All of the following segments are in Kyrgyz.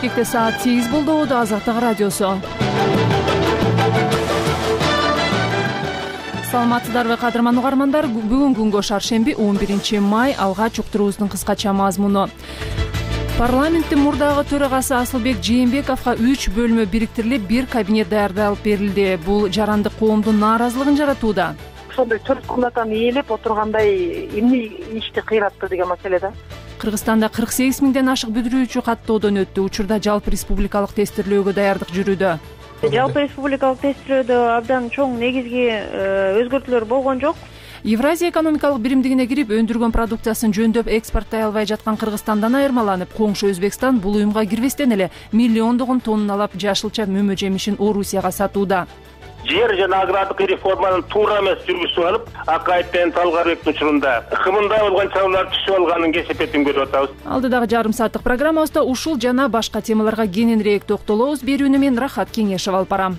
Бишкекте саат 8 болду. Азаттык радиосу. Саламатсыздарбы кадырман угармандар. Бүгүн күнгө шаршемби 11 май. Алгач уктуруубуздун кыскача мазмуну. Парламенттин мурдагы төрагасы Асылбек Жээнбековго 3 бөлмө бириктирилип, бир кабинет даярдалып берилди. Бул жарандык коомдун нааразылыгын жаратууда. Ошондой 4 комнатаны ээлеп отургандай эмне ишти кыйратты деген маселе да. Кыргызстанда 48 миңден ашык бүтүрүүчү каттоодон өттү. Учурда жалпы республикалык тестирлөөгө даярдык жүрүүдө. Жалпы республикалык тестирлөөдө абдан чоң негизги өзгөртүүлөр болгон жок. Евразия экономикалык биримдигине кирип, өндүргөн продукциясын жөндөп экспорттой албай жаткан Кыргызстандан айырмаланып, коңшу Өзбекстан бул уюмга кирбестен эле миллиондогон тонналап жашылча мөмө жемишин Орусияга сатууда. Жер жана агрардык реформанын туура эмес жүргүзүп алып, Акаевден Талгарбектин учурунда ыкымында болгон чаралар түшүп алганын кесепетин көрүп атабыз. Алдыдагы жарым сааттык программабызда ушул жана башка темаларга кененирээк токтолобуз. Берүүнү мен Рахат Кеңешев алып барам.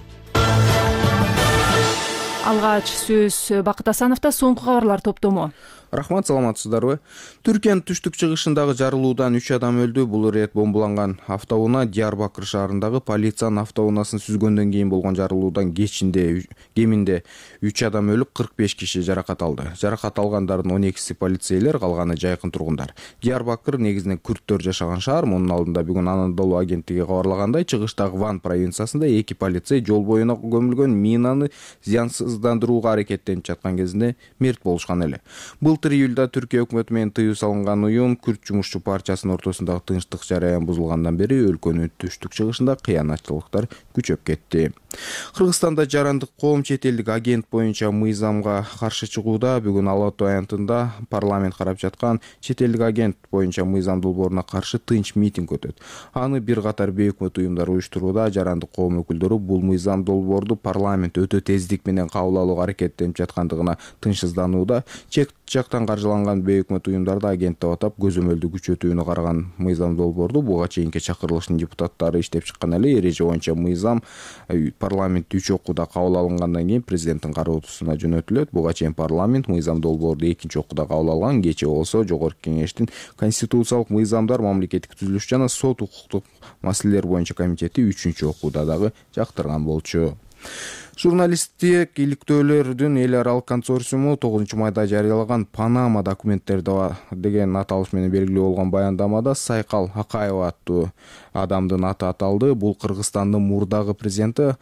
Алгач сөз Бакыт Асановдо. Соңку кабарлар топтому. Рахмат, саламатсыздарбы? Түркиянын түштүк чыгышындагы жарылуудан 3 адам өлдү. Бул ирет бомбаланган автоунаа Диярбакыр шаарындагы полициянын автоунаасын сүзгөндөн кийин болгон жарылуудан кеминде 3 адам өлүп, 45 киши жаракат алды. Жаракат алгандардын 12си полицейлер, калганы жайкын тургундар. Диярбакыр негизинен күрттөр жашаган шаар. Мунун алдында бүгүн Анадолу агенттиги кабарлагандай, чыгыштагы Ван провинциясында 2 полицей жол боюна көмүлгөн минаны зыянсыздандырууга аракеттенип жаткан кезинде мерт болушкан эле. Былтыр июлда Түркия өкмөтү менен тыюу салынган уюм күрт жумушчу партиясынын ортосундагы тынчтык жараян бузулгандан бери өлкөнүн түштүк чыгышында кыянатчылыктар күчөп кетти. Кыргызстанда жарандык коом чет элдик агент боюнча мыйзамга каршы чыгууда. Бүгүн Ала Ата аянтында парламент карап жаткан чет элдик агент боюнча мыйзам долбооруна каршы тынч митинг өтөт. Аны бир катар бейөкмөт уюмдар уюштурууда. Жарандык коом өкүлдөрү бул мыйзам долбоорду парламент өтө тездик менен кабыл алууга аракеттенип жаткандыгына тынчсызданууда. Чек жактан каржыланган бейөкмөт уюмдар да агент деп атап, көзөмөлдү күчөтүүнү караган мыйзам долбоорду буга чейинки чакырылыштын депутаттары иштеп чыккан эле. Эреже боюнча мыйзам парламент 3 окууда кабыл алынгандан кийин президенттин кароосуна жөнөтүлөт. Буга чейин парламент мыйзам долбоорду 2 окууда кабыл алган. Кечээ болсо Жогорку Кеңештин конституциялык мыйзамдар, мамлекеттик түзүлүш жана сот укуктук маселелер боюнча комитети 3 окууда дагы жактырган болчу. Журналисттик иликтөөлөрдүн эл аралык консорциуму 9 майда жарыялаган Панама документтери деген аталыш менен белгилүү болгон баяндамада Сайкал Акаева аттуу адамдын аты аталды. Бул Кыргызстандын мурдагы президенти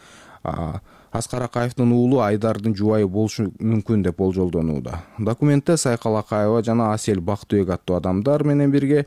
Аскар Акаевдин уулу Айдардын жубайы болушу мүмкүн деп болжолдонууда. Документте Сайкал Акаева жана Асель Бактыбек аттуу адамдар менен бирге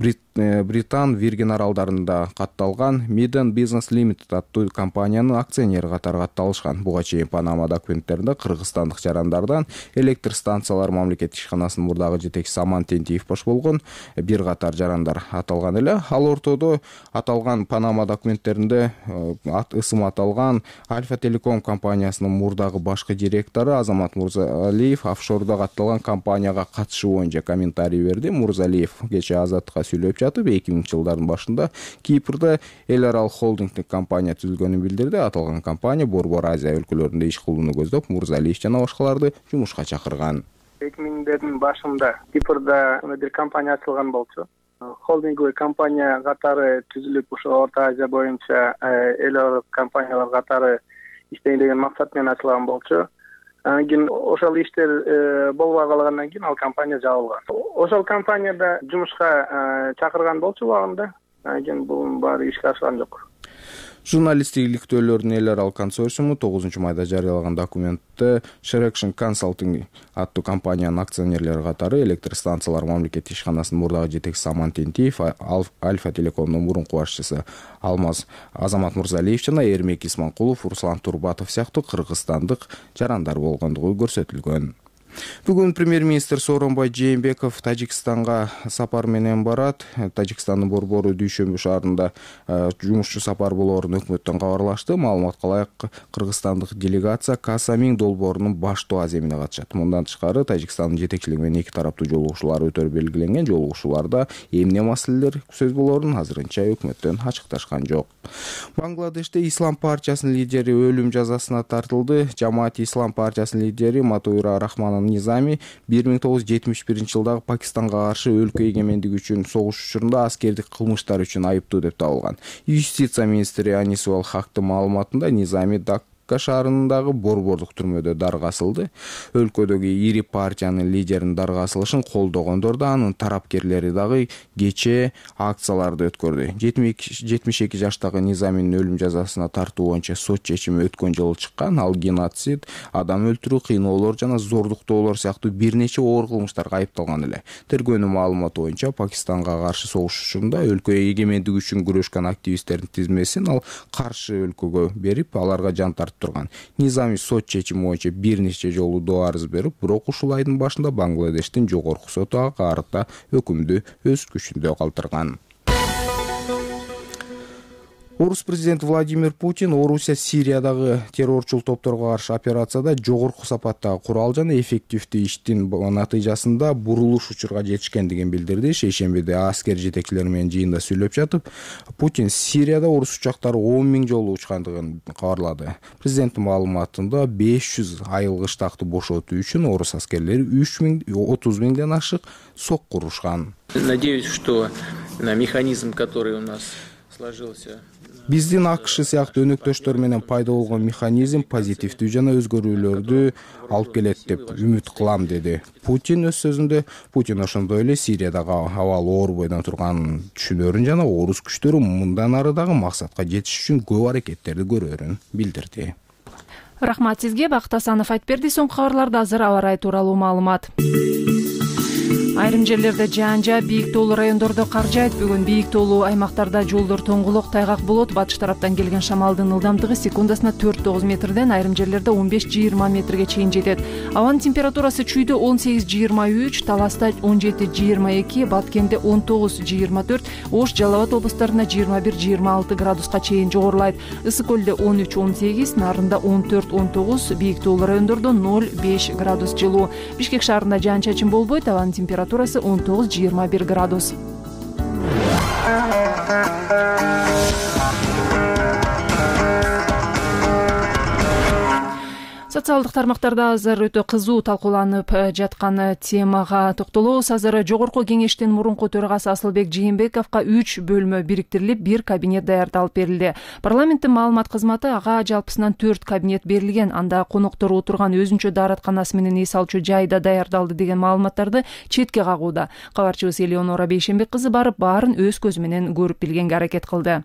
Британ Виргин аралдарында катталган Midden Business Limited аттуу компаниянын акционери катары катталышкан. Буга чейин Панама документтеринде кыргызстандык жарандардан электр станциялар мамлекеттик ишканасынын мурдагы жетекчиси Аман Тентиев баш болгон бир катар жарандар аталган эле. Ал ортодо аталган Панама документтеринде ысым аталган Альфа Телеком компаниясынын мурдагы башкы директору Азамат Мурзалиев офшордо катталган компанияга катышы боюнча комментарий берди. Мурзалиев кечээ Азаттыкка сүйлөп жатып, 2000-жылдардын башында Кипрде эл аралык холдингдик компания түзүлгөнүн билдирди. Аталган компания Борбор Азия өлкөлөрүндө иш кылууну көздөп, Мурзалиев жана башкаларды жумушка чакырган. 2000-дердин башында Кипрда бир компания ачылган болчу. Холдинговый компания катары түзүлүп, ошо Орто Азия боюнча эл аралык компаниялар катары иштейин деген максат менен ачылган болчу. Анан кийин ошол иштер болбой калгандан кийин ал компания жабылган. Ошол компанияда жумушка чакырган болчу убагында. Анан кийин бунун баары ишке ашкан жок. Журналисттик иликтөөлөрдүн эл аралык консорциуму 9 майда жарыялаган документте Selection Consulting аттуу компаниянын акционерлери катары электр станциялар мамлекеттик ишканасынын мурдагы жетекчиси Аман Тентиев, Альфа Телекомдун мурунку башчысы Азамат Мурзалиев жана Эрмек Исманкулов, Руслан Турбатов сыяктуу кыргызстандык жарандар болгондугу көрсөтүлгөн. Бүгүн премьер-министр Сооронбай Жээнбеков Тажикстанга сапар менен барат. Тажикстандын Борбору Дүйшөмбү шаарында жумушчу сапар болоорун өкмөттөн кабарлашты. Маалыматка ылайык, кыргызстандык делегация Касамин долбоорунун баштоо аземине катышат. Мындан тышкары Тажикстандын жетекчилиги менен эки тараптуу жолугушуулар өтөр белгиленген. Жолугушууларда эмне маселелер сөз болоорун азырынча өкмөттөн ачыкташкан жок. Бангладеште Ислам партиясынын лидери өлүм жазасына тартылды. Жамаат Ислам партиясынын лидери Матуира Рахманын Низами 1971-жылдагы Пакистанга каршы өлкө эгемендиги үчүн согуш учурунда аскердик кылмыштар үчүн айыптуу деп табылган. Юстиция министри Анисул Хактын маалыматында Низами Дакка шаарындагы борбордук түрмөдө дарга асылды. Өлкөдөгү ири партиянын лидеринин дарга асылышын колдогондор да анын тарапкерлери дагы кечээ акцияларды өткөрдү. 72 жаштагы Низаминин өлүм жазасына тартуу боюнча сот чечими өткөн жылы чыккан. Ал геноцид, адам өлтүрүү, кыйноолор жана зордуктоолор сыяктуу бир нече оор кылмыштарга айыпталган эле. Тергөөнүн маалыматы боюнча Пакистанга каршы согуш учурунда өлкө эгемендиги үчүн күрөшкөн активисттердин тизмесин ал каршы өлкөгө берип, аларга жан тартып турган. Низами сот чечими боюнча бир нече жолу доо арыз берип, бирок ушул айдын башында Бангладештин жогорку соту ага карата өкүмдү өз күчүндө калтырган. Орус президенти Владимир Путин Орусия Сириядагы террорчул топторго каршы операцияда жогорку сапаттагы курал жана эффективдүү иштин натыйжасында бурулуш учурга жетишкендигин билдирди. Шейшембиде аскер жетекчилери менен жыйында сүйлөп жатып, Путин Сирияда орус учактары 10 000 жолу учкандыгын кабарлады. Президенттин маалыматында 500 айылгы штакты бошотуу үчүн орус аскерлери 30 000ден ашык сок курушкан. Надеюсь, что механизм, который у нас сложился. Биздин АКШ сыяктуу өнөктөштөр менен пайда болгон механизм позитивдүү жана өзгөрүүлөрдү алып келет деп үмүт кылам, деди Путин өз сөзүндө. Путин ошондой эле Сириядагы абал оор бойдон турганын түшүнөрүн жана орус күчтөрү мындан ары дагы максатка жетиш үчүн көп аракеттерди көрөрүн билдирди. Рахмат сизге. Бакыт Асанов айтып берди. Соңку кабарларда азыр аба ырайы тууралуу маалымат. Айрым жерлерде жаан-жа, бийик тоолуу райондордо кар жаайт. Бүгүн бийик тоолуу аймактарда жолдор тоңголок, тайгак болот. Батыш тараптан келген шамалдын ылдамдыгы секундасына 4-9 метрден, айрым жерлерде 15-20 метрге чейин жетет. Абанын температурасы чүйдө 18-23, Таласта 17-22, Баткенде 19-24, Ош, Жалал Абад облустарында 21-26 градуска чейин жогорулайт. Ысык көлдө 13-18, Нарында 14-19, бийик тоолуу райондордо 0-5 градус жылуу. Бишкек шаарында жаан-чачын болбойт. Абанын температурасы 19-21 градус. Социалдык тармактарда азыр өтө кызуу талкууланып жаткан темага токтолобуз. Азыр жогорку кеңештин мурунку төрагасы Асылбек Жээнбековго 3 бөлмө бириктирилип, 1 кабинет даярдалып берилди. Парламенттин маалымат кызматы ага жалпысынан 4 кабинет берилген. Анда коноктор отурган өзүнчө дааратканасы менен эс алчу жайда даярдалды деген маалыматтарды четке кагууда. Кабарчыбыз Элеонора Бейшенбек кызы барып, баарын өз көзү менен көрүп билгенге аракет кылды.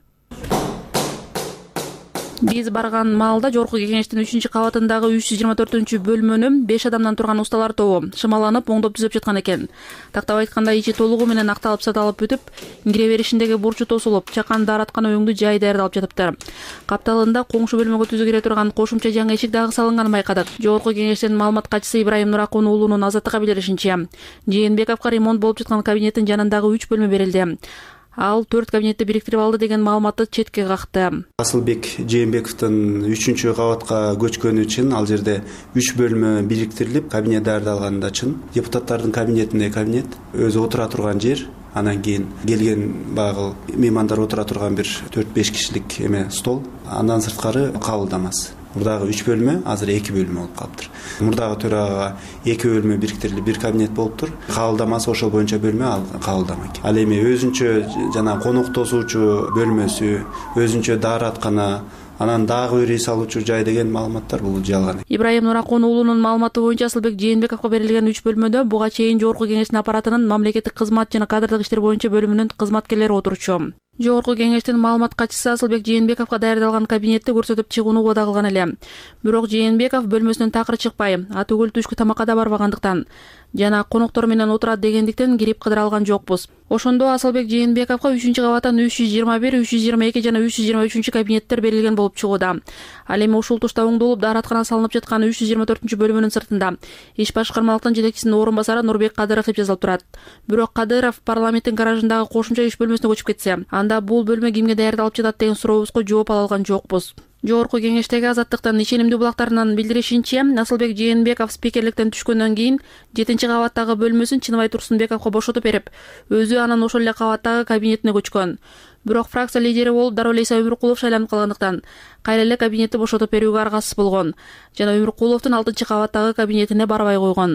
Биз барган маалда жогорку кеңештин 3-кабатындагы 324-бөлмөнү 5 адамдан турган усталар тобу шымаланып, оңдоп түзөп жаткан экен. Тактап айтканда, ичи толугу менен акталып саталып бүтүп, кире беришиндеги бурчу тосулуп, чакан даараткан өңдүү жай даярдалып жатыптыр. Капталында коңшу бөлмөгө түзүү кире турган кошумча жаңы эшик дагы салынганын байкадык. Жогорку кеңештин маалымат катчысы Ибраим Нуракун уулунун Азаттыкка билдиришинче, Жээнбековго ремонт болуп жаткан кабинеттин жанындагы 3 бөлмө берилди. Ал 4 кабинетти бириктирип алды деген маалыматты четке какты. Асылбек Жээнбековдун 3-кабатка көчкөнү үчүн ал жерде 3 бөлмө бириктирилип, кабинет даярдалганы чын. Депутаттардын кабинетинде кабинет, өзү отура турган жер, анан кийин келген багыл меймандар отура турган бир 4-5 кишилик стол, андан сырткары кабылдамасы. Мурдагы 3 бөлмө азыр 2 бөлмө болуп калыптыр. Мурдагы төрага 2 бөлмө бириктирилип, 1 кабинет болуптур. Кабылдамасы ошол боюнча бөлмө, ал кабылдама экен. Ал эми өзүнчө жана конок тосуучу бөлмөсү, өзүнчө даараткана, анан дагы бир эс алуучу жай деген маалыматтар бул жалган. Ибраим Нуракун уулунун маалыматы боюнча Асылбек Жээнбековго берилген 3 бөлмөдө буга чейин жогорку кеңештин аппаратынын мамлекеттик кызмат жана кадрдык иштер боюнча бөлүмүнүн кызматкерлери отурчу. Жогорку кеңештин маалымат катчысы Асылбек Жээнбековго даярдалган кабинетти көрсөтүп чыгууну убада кылган эле. Бирок Жээнбеков бөлмөсүнөн такыр чыкпай, атүгүл түшкү тамакка да барбагандыктан жана коноктор менен отурат дегендиктен кирип кыдыра алган жокпуз. Ошондо Асылбек Жээнбековго 3-кабаттан 321, 322 жана 323 кабинеттер берилген болуп чыгууда. Ал эми ушул тушта оңдолуп даараткана салынып жаткан 324-бөлмөнүн сыртында иш башкармалыктын жетекчисинин орун басары Нурбек Кадыров деп жазылып турат. Бирок Кадыров парламенттин гаражындагы кошумча иш бөлмөсүнө көчүп кетсе, анда бул бөлмө кимге даярдалып жатат деген сурообузга жооп ала алган жокпуз. Жогорку кеңештеги Азаттыктын ишенимдүү булактарынан билдиришинче, Асылбек Жээнбеков спикерликтен түшкөндөн кийин 7-кабаттагы бөлмөсүн Чыныбай Турсунбековго бошотуп берип, өзү анан ошол эле кабаттагы кабинетине көчкөн. Бирок фракция лидери болуп Дарол Иса Өмүркулов шайланып калгандыктан кайра эле кабинетти бошотуп берүүгө аргасыз болгон жана Өмүркуловдун 6-кабаттагы кабинетине барбай койгон.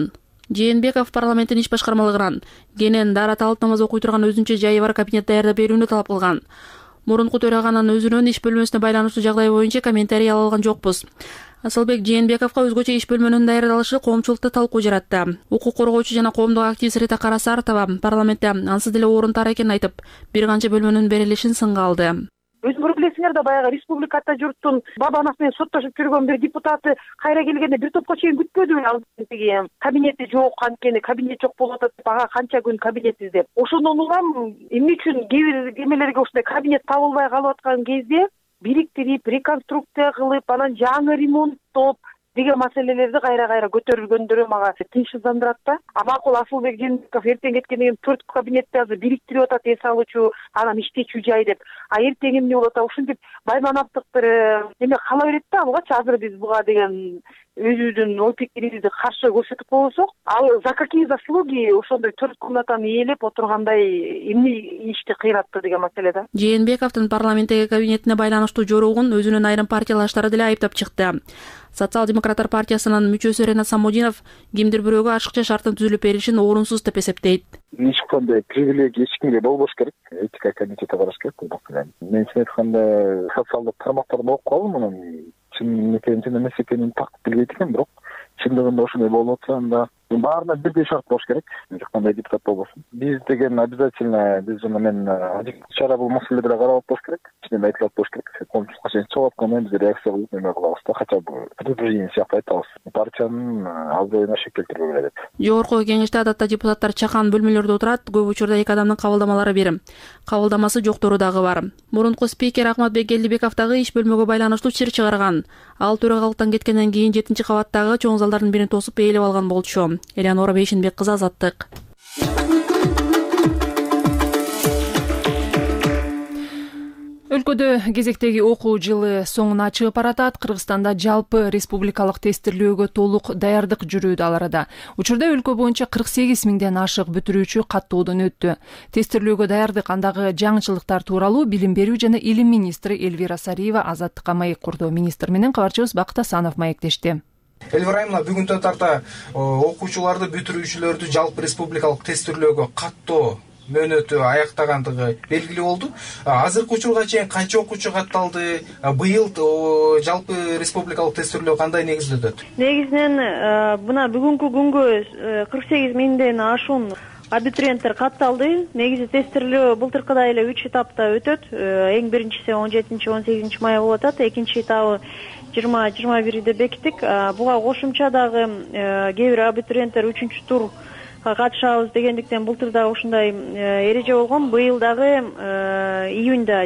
Жээнбеков парламенттин иш башкармалыгынан кенен дара талып намаз окуй турган өзүнчө жайы бар кабинет даярдап берүүнү талап кылган. Мурунку төраганын өзүнүн иш бөлмөсүнө байланыштуу жагдай боюнча комментарий ала алган жокпуз. Асылбек Жээнбековго өзгөчө иш бөлмөнүн даярдалышы коомчулукта талкуу жаратты. Укук коргоочу жана коомдук активист Рита Карасартова парламентте ансыз деле орун тар экенин айтып, бир канча бөлмөнүн берилишин сынга алды. Өзүңөр билесиңер да, баягы республикада журттун баба анасы менен соттошуп жүргөн бир депутаты кайра келгенде бир топко чейин күтпөдүбү ал тиги кабинети жок, анткени кабинет жок болуп атат деп ага канча күн кабинет издеп. Ошондон улам эмне үчүн кээ бир эмелерге ушундай кабинет табылбай калып аткан кезде бириктирип, реконструкция кылып, анан жаңы ремонттоп деген маселелерди кайра көтөрүлгөндөрү мага тынчсыздандырат да. Макул Асылбек Жээнбеков эртең кеткенден кийин 4 кабинетти азыр бириктирип атат, эс алуучу, анан иштечү жай деп. Эртең эмне болот? Ушинтип байманаттык бир эме кала берет да, алгачы азыр биз буга деген өзүбүздүн ой пикирибизди каршы көрсөтүп койсок, ал за какие заслуги ошондой 4 комнатаны ээлеп отургандай эмне ишти кыйратты деген маселе да. Жээнбековдун парламенттеги кабинетине байланыштуу жоругун өзүнүн айрым партиялаштары деле айыптап чыкты. Социал-демократтар партиясынын мүчөсү Ренат Самодинов кимдир бирөөгө ашыкча шарттын түзүлүп беришин орунсуз деп эсептейт. Эч кандай привилегия эч кимге болбош керек. Этика комитети караш керек деп ойлойм. Мен чын айтканда социалдык тармактарда окуп калдым, анан чын экенин жана эмес экенин так билбейт экенмин, бирок чындыгында ошондой болуп атса, анда баарына бирдей шарт болуш керек. Кандай депутат болбосун. Биз деген обязательно, биз жана мен чара бул маселеде карап болуш керек. Чынын айтылып болуш керек. Коомчулукка чейин чыгып аткандан биз реакция кылып эме кылабыз да, хотя бы предупреждение сыяктуу айтабыз. Партиянын абзоюна шек келтирбей берет. Жогорку кеңеште адатта депутаттар чакан бөлмөлөрдө отурат, көп учурда эки адамдын кабылдамалары бир. Кабылдамасы жоктору дагы бар. Мурунку спикер Акматбек Келдибеков дагы иш бөлмөгө байланыштуу чыр чыгарган. Ал төрагалыктан кеткенден кийин 7-кабаттагы чоң залдардын бирин тосуп ээлеп алган болчу. Элеонора Бейшинбек кызы, Азаттык. Өлкөдө кезектеги окуу жылы соңуна чыгып баратат. Кыргызстанда жалпы республикалык тестирлөөгө толук даярдык жүрүүдө ал арада. Учурда өлкө боюнча 48 миңден ашык бүтүрүүчү каттоодон өттү. Тестирлөөгө даярдык андагы жаңычылыктар тууралуу Билим берүү жана илим министри Элвира Сариева Азаттыкка маек курду. Министр менен кабарчыбыз Бакыт Асанов маектешти. Элвира Айымовна, бүгүнкү тарта окуучуларды бүтүрүүчүлөрдү жалпы республикалык тестирлөөгө каттоо мөөнөтү аяктагандыгы белгилүү болду. Азыркы учурга чейин канча окуучу катталды? Быйыл жалпы республикалык тестирлөө кандай негизде өтөт? Негизинен мына бүгүнкү күнгө 48 миңден ашуун абитуриенттер катталды. Негизи тестирлөө былтыркыдай эле 3 этапта өтөт. Эң биринчиси 17-18 май болуп атат. Экинчи этабы 20-21 бекиттик. Буга кошумча дагы кээ бир абитуриенттер 3-тур катышабыз дегендиктен былтыр дагы ушундай эреже болгон. Быйыл дагы июнда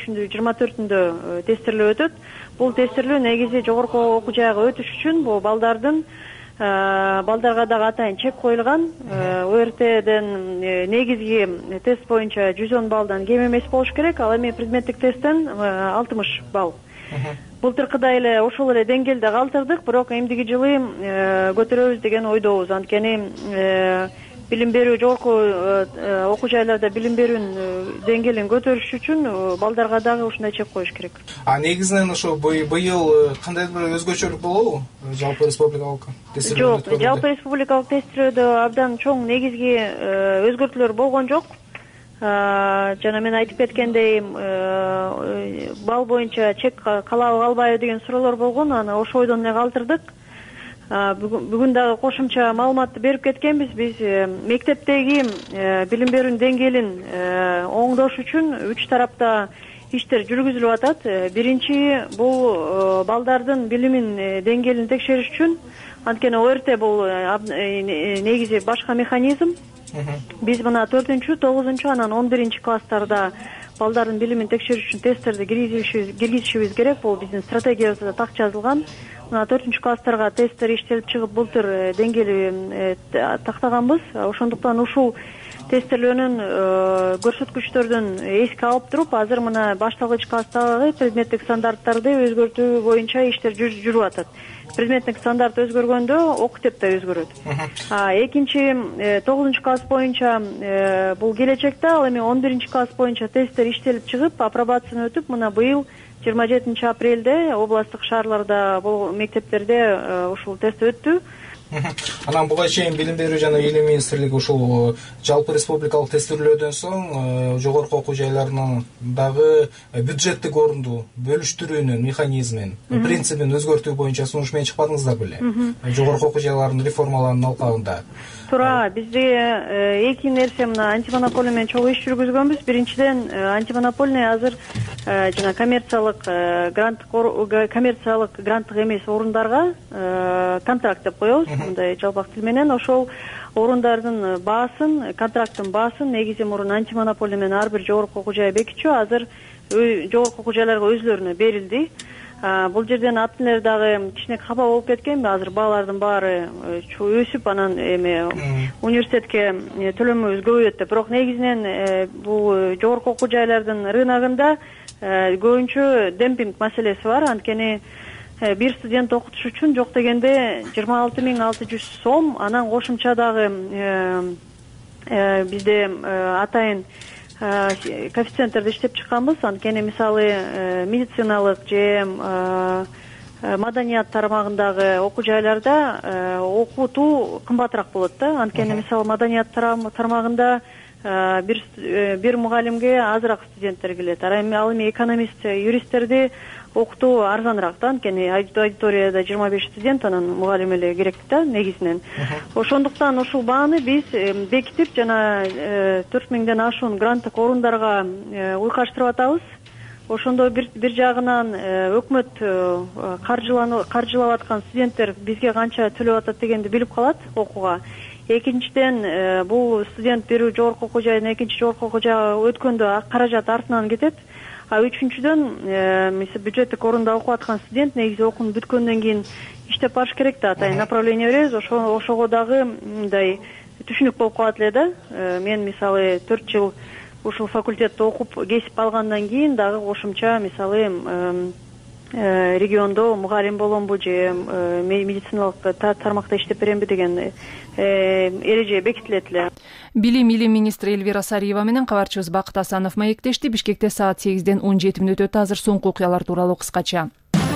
23-24 тестирлөө өтөт. Бул тестирлөө негизи жогорку окуу жайга өтүш үчүн бул балдарга дагы атайын чек коюлган. ОРТден негизги тест боюнча 110 баллдан кем эмес болуш керек. Ал эми предметтик тесттен 60 балл. Былтыркыдай эле ошол эле деңгээлде калтырдык, бирок эмдиги жылы көтөрөбүз деген ойдобуз. Анткени билим берүү жогорку окуу жайларда билим берүүнүн деңгээлин көтөрүш үчүн балдарга дагы ушундай чек коюш керек. Негизинен ошо быйыл кандайдыр бир өзгөчөлүк болобу? Жалпы республикалык тестирлөө? Жок, жалпы республикалык тестирлөөдө абдан чоң негизги өзгөртүүлөр болгон жок. Жана мен айтып кеткендей, балл боюнча чек калабы калбайбы деген суроолор болгон. Аны ошол ойдон эле калтырдык. Бүгүн дагы кошумча маалыматты берип кеткенбиз. Биз мектептеги билим берүүнүн деңгээлин оңдош үчүн 3 тарапта иштер жүргүзүлүп атат. Биринчи бул балдардын билимин деңгээлин текшериш үчүн, анткени ОРТ бул негизи башка механизм. Биз мына 4-9, анан 11 класстарда балдардын билимин текшериш үчүн тесттерди киргизишибиз керек. Бул биздин стратегиябызда так жазылган. Мына 4-класстарга тесттер иштелип чыгып былтыр деңгээлин тактаганбыз. Ошондуктан ушул тестирлөөнүн көрсөткүчтөрдөн эске алып туруп, азыр мына башталгыч класстагы предметтик стандарттарды өзгөртүү боюнча иштер жүрүп атат. Предметтик стандарт өзгөргөндө окуу теп да өзгөрөт. Экинчи 9 класс боюнча бул келечекте, ал эми 11 класс боюнча тесттер иштелип чыгып, апробацияны өтүп, мына быйыл 27 апрелде областтык шаарларда, бул мектептерде ушул тест өттү. Анан буга чейин билим берүү жана илим министрлиги ушул жалпы республикалык тестирлөөдөн соң жогорку окуу жайларынын дагы бюджеттик орунду бөлүштүрүүнүн механизмин, принцибин өзгөртүү боюнча сунуш менен чыкпадыңыздар беле? Жогорку окуу жайларынын реформаларынын алкагында. Туура, бизде эки нерсе мына антимонополия менен чогуу иш жүргүзгөнбүз. Биринчиден, антимонополия азыр жана коммерциялык гранттык эмес орундарга контракт деп коебуз, мындай жалпак тил менен. Ошол орундардын баасын, контракттын баасын негизи мурун антимонополия менен ар бир жогорку окуу жай бекитчү, азыр жогорку окуу жайларга өзүлөрүнө берилди. Бул жерден ата энелер дагы кичине капа болуп кеткен. Азыр баалардын баары өсүп, анан университетке төлөмөбүз көбөйөт деп. Бирок негизинен бул жогорку окуу жайлардын рыногунда көбүнчө демпинг маселеси бар. Анткени бир студент окутуш үчүн жок дегенде 26.600 сом, анан кошумча дагы бизде атайын коэффициенттерди иштеп чыкканбыз. Анткени мисалы медициналык же маданият тармагындагы окуу жайларда окутуу кымбатыраак болот да. Анткени мисалы маданият тармагында бир мугалимге азыраак студенттер келет. Ал эми экономист, юристтерди окутуу арзаныраак да. Анткени аудиторияда 25 студент, анан мугалим эле керек да негизинен. Ошондуктан ушул бааны биз бекитип жана 4000ден ашуун гранттык орундарга уйкаштырып атабыз. Ошондо бир жагынан өкмөт каржылап аткан студенттер бизге канча төлөп атат дегенди билип калат окууга. Экинчиден, бул студент бирөө жогорку окуу жайдан экинчи жогорку окуу жайга өткөндө каражат артынан кетет. Үчүнчүдөн, бюджеттик орунда окуп аткан студент негизи окуун бүткөндөн кийин иштеп барыш керек да. Атайын направление беребиз. Ошого дагы мындай түшүнүк болуп калат эле да. Мен мисалы 4 жыл ушул факультетте окуп кесип алгандан кийин дагы кошумча мисалы региондо мугалим боломбу же медициналык тармакта иштеп беремби деген эреже бекитилет эле. Билим министри Эльвира Сариева менен кабарчыбыз Бакыт Асанов маектешти. Бишкекте саат 8ден 17 өтөт. Азыр соңку окуялар тууралуу кыскача.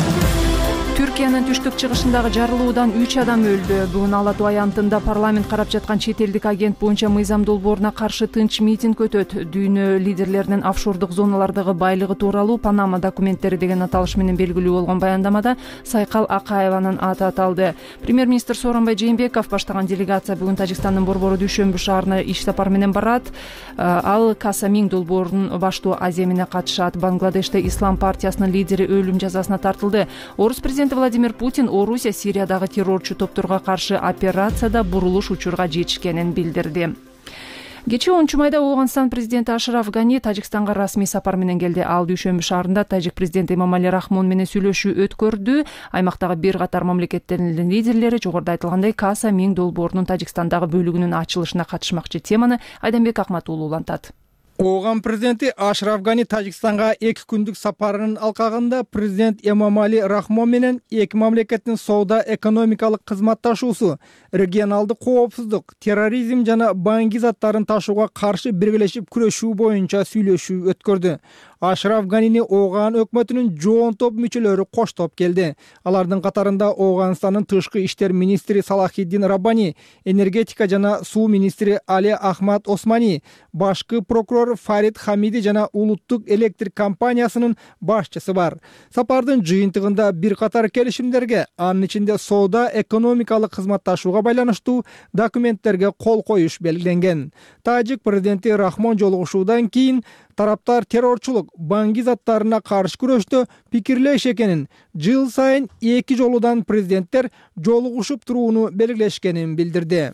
Түркиянын түштүк чыгышындагы жарылуудан 3 адам өлдү. Бүгүн Ала Тоо аянтында парламент карап жаткан чет элдик агент боюнча мыйзам долбооруна каршы тынч митинг өтөт. Дүйнө лидерлеринин офшордук зоналардагы байлыгы тууралуу Панама документтери деген аталыш менен белгилүү болгон баяндамада Сайкал Акаеванын аты аталды. Премьер-министр Сооронбай Жээнбеков баштаган делегация бүгүн Тажикстандын Борбору Дүйшөмбү шаарына иш сапар менен барат. Ал Каса Минг долбоорунун баштоо аземине катышат. Бангладеште Ислам партиясынын лидери өлүм жазасына тартылды. Орус президенти Владимир Путин Орусия Сириядагы террорчу топторго каршы операцияда бурулуш учурга жетишкенин билдирди. Кечээ 10 майда Ооганстан президенти Ашраф Гани Тажикстанга расмий сапар менен келди. Ал Дүйшөмбү шаарында тажик президенти Эмомали Рахмон менен сүйлөшүү өткөрдү. Аймактагы бир катар мамлекеттердин лидерлери жогоруда айтылгандай Каса Минг долбоорунун Тажикстандагы бөлүгүнүн ачылышына катышмакчы. Теманы Айданбек Акматуулу улантат. Ооган президенти Ашраф Гани Тажикстанга 2 күндүк сапарынын алкагында президент Эмомали Рахмон менен эки мамлекеттин соода экономикалык кызматташуусу, регионалдык коопсуздук, терроризм жана баңги заттарын ташууга каршы биргелешип күрөшүү боюнча сүйлөшүү өткөрдү. Ашраф Ганини Ооган өкмөтүнүн жоон топ мүчөлөрү коштоп келди. Алардын катарында Ооганстандын тышкы иштер министри Салахиддин Раббани, энергетика жана суу министри Али Ахмад Османи, башкы прокурор Фарид Хамиди жана улуттук электр компаниясынын башчысы бар. Сапардын жыйынтыгында бир катар келишимдерге, анын ичинде соода экономикалык кызматташууга байланыштуу документтерге кол коюш белгиленген. Тажик президенти Рахмон жолугушуудан кийин тараптар террорчулук, баңги заттарына каршы күрөштө пикирлеш экенин, жыл сайын 2 жолудан президенттер жолугушуп турууну белгилешкенин билдирди.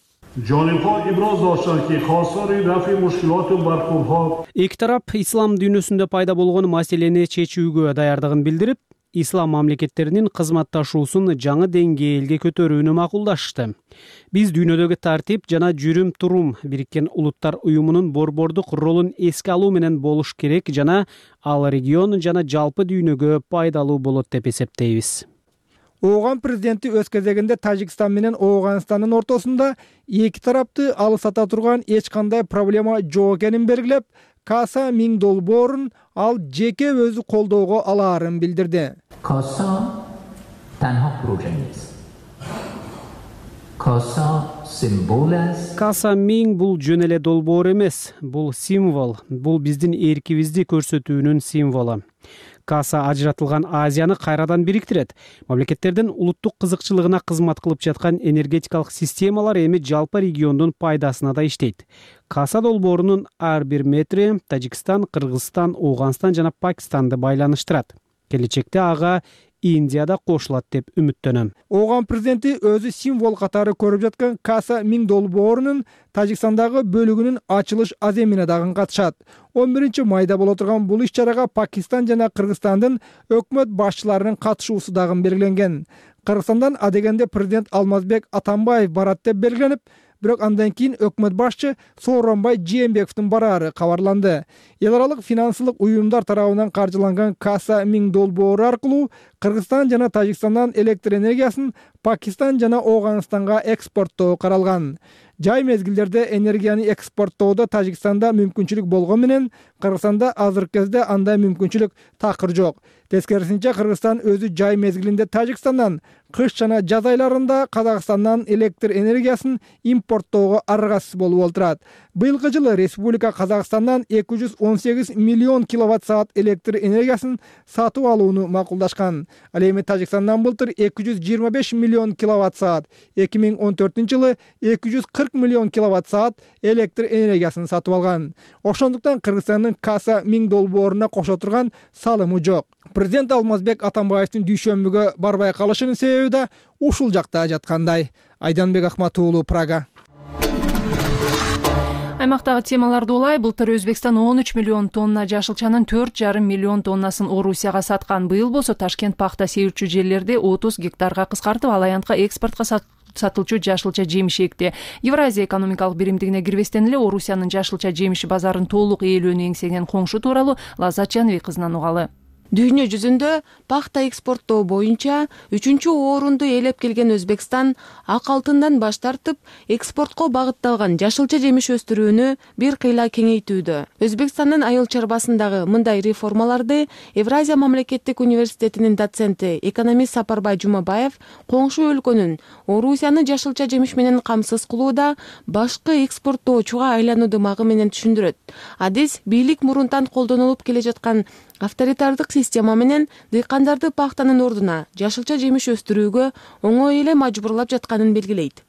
Эки тарап ислам дүйнөсүндө пайда болгон маселени чечүүгө даярдыгын билдирип, ислам мамлекеттеринин кызматташуусун жаңы деңгээлге көтөрүүнү макулдашты. Биз дүйнөдөгү тартип жана жүрүм-турум Бириккен Улуттар уюмунун борбордук ролун эске алуу менен болуш керек жана ал регион жана жалпы дүйнөгө пайдалуу болот деп эсептейбиз. Ооган президенти өз кезегинде Тажикстан менен Ооганстандын ортосунда эки тарапты алысата турган эч кандай проблема жок экенин белгилеп, Каса Минг долбоорун ал жеке өзү колдоого алаарын билдирди. Каса 1000 бул жөн эле долбоор эмес, бул символ, бул биздин эркибизди көрсөтүүнүн символу. Каса ажыратылган Азияны кайрадан бириктирет. Мамлекеттердин улуттук кызыкчылыгына кызмат кылып жаткан энергетикалык системалар эми жалпы региондун пайдасына да иштейт. Каса долбоорунун ар бир метри Тажикстан, Кыргызстан, Ооганстан жана Пакистанды байланыштырат. Келечекте ага Индия да кошулат деп үмүттөнөм. Ооган президенти өзү символ катары көрүп жаткан Каса 1000 долбоорунун Тажикстандагы бөлүгүнүн ачылыш аземине дагы катышат. 11 майда боло турган бул иш-чарага Пакистан жана Кыргызстандын өкмөт башчыларынын катышуусу дагы белгиленген. Кыргызстандан адегенде президент Алмазбек Атамбаев барат деп белгиленип, бирок андан кийин өкмөт башчы Сооронбай Жээнбековдун бараары кабарланды. Эл аралык финансылык уюмдар тарабынан каржыланган Каса 1000 долбоору аркылуу Кыргызстан жана Тажикстандан электр энергиясын Пакистан жана Ооганстанга экспорттоо каралган. Жай мезгилдерде энергияны экспорттоодо Тажикстанда мүмкүнчүлүк болгон менен Кыргызстанда азыркы кезде андай мүмкүнчүлүк такыр жок. Тескерисинче Кыргызстан өзү жай мезгилинде Тажикстандан, кыш жана жаз айларында Казакстандан электр энергиясын импорттоого аргасыз болуп олтурат. Быйылкы жылы республика Казакстандан 218 миллион киловатт-саат электр энергиясын сатып алууну макулдашкан. Ал эми Тажикстандан былтыр 225 миллион киловатт-саат, 2014 жылы 240 миллион киловатт-саат электр энергиясын сатып алган. Ошондуктан Кыргызстандын Каса 1000 долбооруна кошо турган салымы жок. Президент Алмазбек Атамбаевдин дүйшөмбүгө барбай калышынын себеби да ушул жакта жаткандай. Айданбек Ахматуулу, Прага. Аймактагы темаларды улай, былтыр Өзбекстан 13 миллион тонна жашылчанын 4,5 миллион тоннасын Орусияга саткан. Быйыл болсо Ташкент пахта себүүчү жерлерди 30 гектарга кыскартып, ал аянтка экспортко сатылчу жашылча жемиш экти. Евразия экономикалык биримдигине кирбестен эле Орусиянын жашылча жемиши базарын толук ээлөөнү эңсеген коңшу тууралуу Лаззат Жаныбек кызынан угалы. Дүйнө жүзүндө пахта экспорттоо боюнча 3-чү орунду ээлеп келген Өзбекстан ак алтындан баш тартып, экспортко багытталган жашылча жемиш өстүрүүнү бир кыйла кеңейтүүдө. Өзбекстандын айыл чарбасындагы мындай реформаларды Евразия мамлекеттик университетинин доценти, экономист Сапарбай Жумабаев коңшу өлкөнүн Орусияны жашылча жемиш менен камсыз кылууда башкы экспорттоочуга айлануу дымагы менен түшүндүрөт. Адис бийлик мурунтан колдонулуп келе жаткан авторитардык система менен дыйкандарды пахтанын ордуна жашылча жемиш өстүрүүгө оңой эле мажбурлап жатканын белгилейт.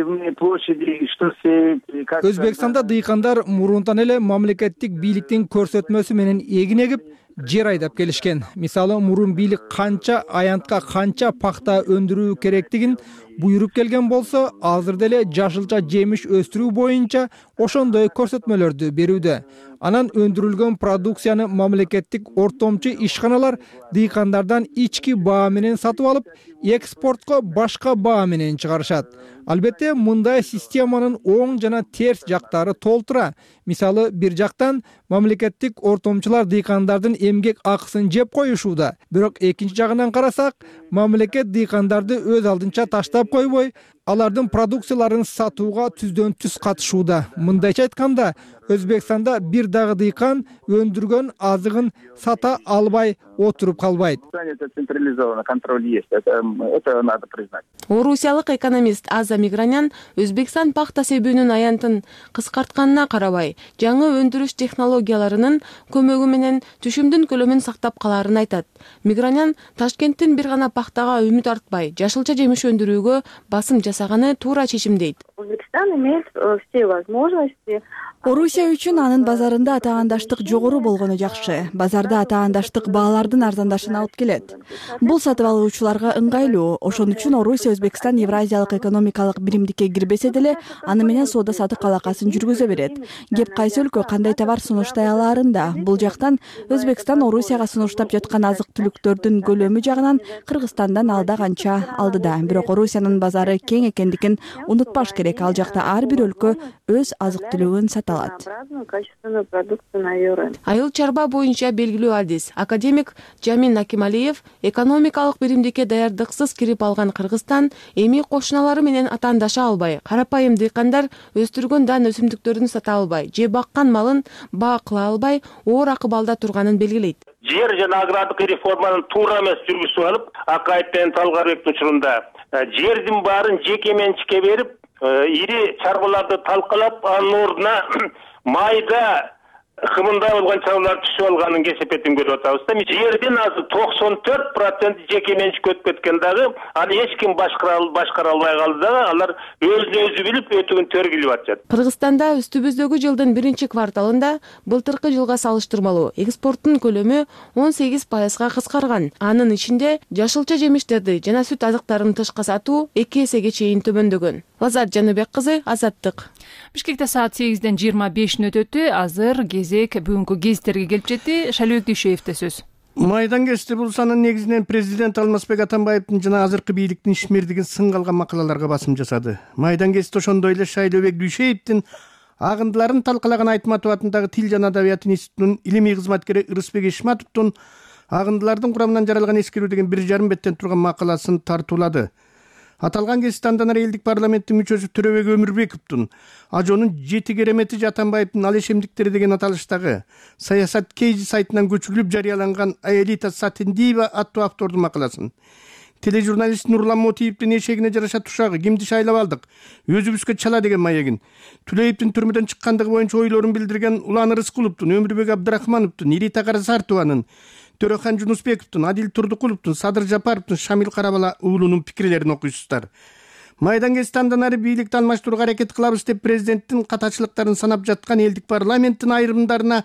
Өзбекстанда дыйкандар мурунтан эле мамлекеттик бийликтин көрсөтмөсү менен эгин эгип, жер айдап келишкен. Мисалы, мурун бийлик канча аянтка канча пахта өндүрүү керектигин буйруп келген болсо, азыр деле жашылча жемиш өстүрүү боюнча ошондой көрсөтмөлөрдү берүүдө. Анан өндүрүлгөн продукцияны мамлекеттик ортомчу ишканалар дыйкандардан ички баа менен сатып алып, экспортко башка баа менен чыгарышат. Албетте, мындай системанын оң жана терс жактары толтура. Мисалы, бир жактан мамлекеттик ортомчулар дыйкандардын эмгек акысын жеп коюшууда. Бирок экинчи жагынан карасак, мамлекет дыйкандарды өз алдынча таштап койбой, алардын продукцияларын сатууга түздөн түз катышууда. Мындайча айтканда, Өзбекстанда бир дагы дыйкан өндүргөн азыгын сата албай отуруп калбайт. Орусиялык экономист Аза Мигранян Өзбекстан пахта себүүнүн аянтын кыскартканына карабай, жаңы өндүрүш технологияларынын көмөгү менен түшүмдүн көлөмүн сактап калаарын айтат. Мигранян Ташкенттин бир гана пахтага үмүт артпай, жашылча жемиш өндүрүүгө басым жасаганы туура чечимдейт. Орусия үчүн анын базарында атаандаштык жогору болгону жакшы. Базарда атаандаштык баалардын арзандашына алып келет. Бул сатып алуучуларга ыңгайлуу. Ошон үчүн Орусия Өзбекстан Евразиялык экономикалык биримдикке кирбесе деле, аны менен соода сатык алакасын жүргүзө берет. Кеп кайсы өлкө кандай товар сунуштай алаарында. Бул жактан Өзбекстан Орусияга сунуштап жаткан азык түлүктөрдүн көлөмү жагынан Кыргызстандан алда канча алдыда. Бирок Орусиянын базары кең экендигин унутпаш керек. Ал жакта ар бир өлкө өз азык түлүгүн сата алат. Айыл чарба боюнча белгилүү адис академик Жамин Акималиев экономикалык биримдикке даярдыксыз кирип алган Кыргызстан эми кошуналары менен атаандаша албай, карапайым дыйкандар өстүргөн дан өсүмдүктөрүн сата албай, же баккан малын баа кыла албай, оор акыбалда турганын белгилейт. Жер жана агрардык реформанын туура эмес жүргүзүп алып, Акайыттен Талгарбектин учурунда жердин баарын жеке менчикке берип, ири чарбаларды талкалап, анын ордуна майда кымында болгон чарбалар түшүп алганын кесепетин көрүп атабыз да. Жердин азыр 94% жеке менчикке өтүп кеткен дагы, аны эч ким башкара албай калды дагы, алар өзүн өзү билип өтүгүн тергилип атышат. Кыргызстанда үстүбүздөгү жылдын 1-кварталында былтыркы жылга салыштырмалуу экспорттун көлөмү 18%га кыскарган. Анын ичинде жашылча жемиштерди жана сүт азыктарын тышка сатуу 2 эсеге чейин төмөндөгөн. Лазат Жаныбек кызы, Азаттык. Бишкекте саат 8-ден 25 өтөтү. Азыр кезек бүгүнкү гезиттерге келип жетти. Шалыбек Дүйшөевде сөз. Майдан кести бул санын негизинен президент Алмазбек Атамбаевдин жана азыркы бийликтин ишмердигин сынга алган макалаларга басым жасады. Майдан кести ошондой эле Шайлообек Дүйшөевдин агындыларын талкалаган Айтматов атындагы Тил жана Адабият институтунун илимий кызматкери Ырысбек Ишматовдун агындылардын курамынан жаралган эскерүү деген 1,5 беттен турган макаласын тартуулады. Аталган кесипти андан ары элдик парламенттин мүчөсү Төрөбек Өмүрбековдун Ажонун 7 керемети Атамбаевдин ал эшемдиктери деген аталыштагы Саясат Кейжи сайтынан көчүрүлүп жарыяланган Аэлита Сатендиева аттуу автордун макаласын. Тележурналист Нурлан Мотиевдин эшегине жараша тушагы кимди шайлап алдык, өзүбүзгө чала деген маегин, Түлеевдин түрмөдөн чыккандыгы боюнча ойлорун билдирген Улан Рыскуловдун, Өмүрбек Абдрахмановдун, Ирита Карасартованын, Төрөхан Жунусбековдун, Адил Турдукуловдун, Садыр Жапаровдун, Шамил Карабала уулунун пикирлерин окуйсуздар. Майдан кести андан ары бийликти алмаштырууга аракет кылабыз деп президенттин катачылыктарын санап жаткан элдик парламенттин айрымдарына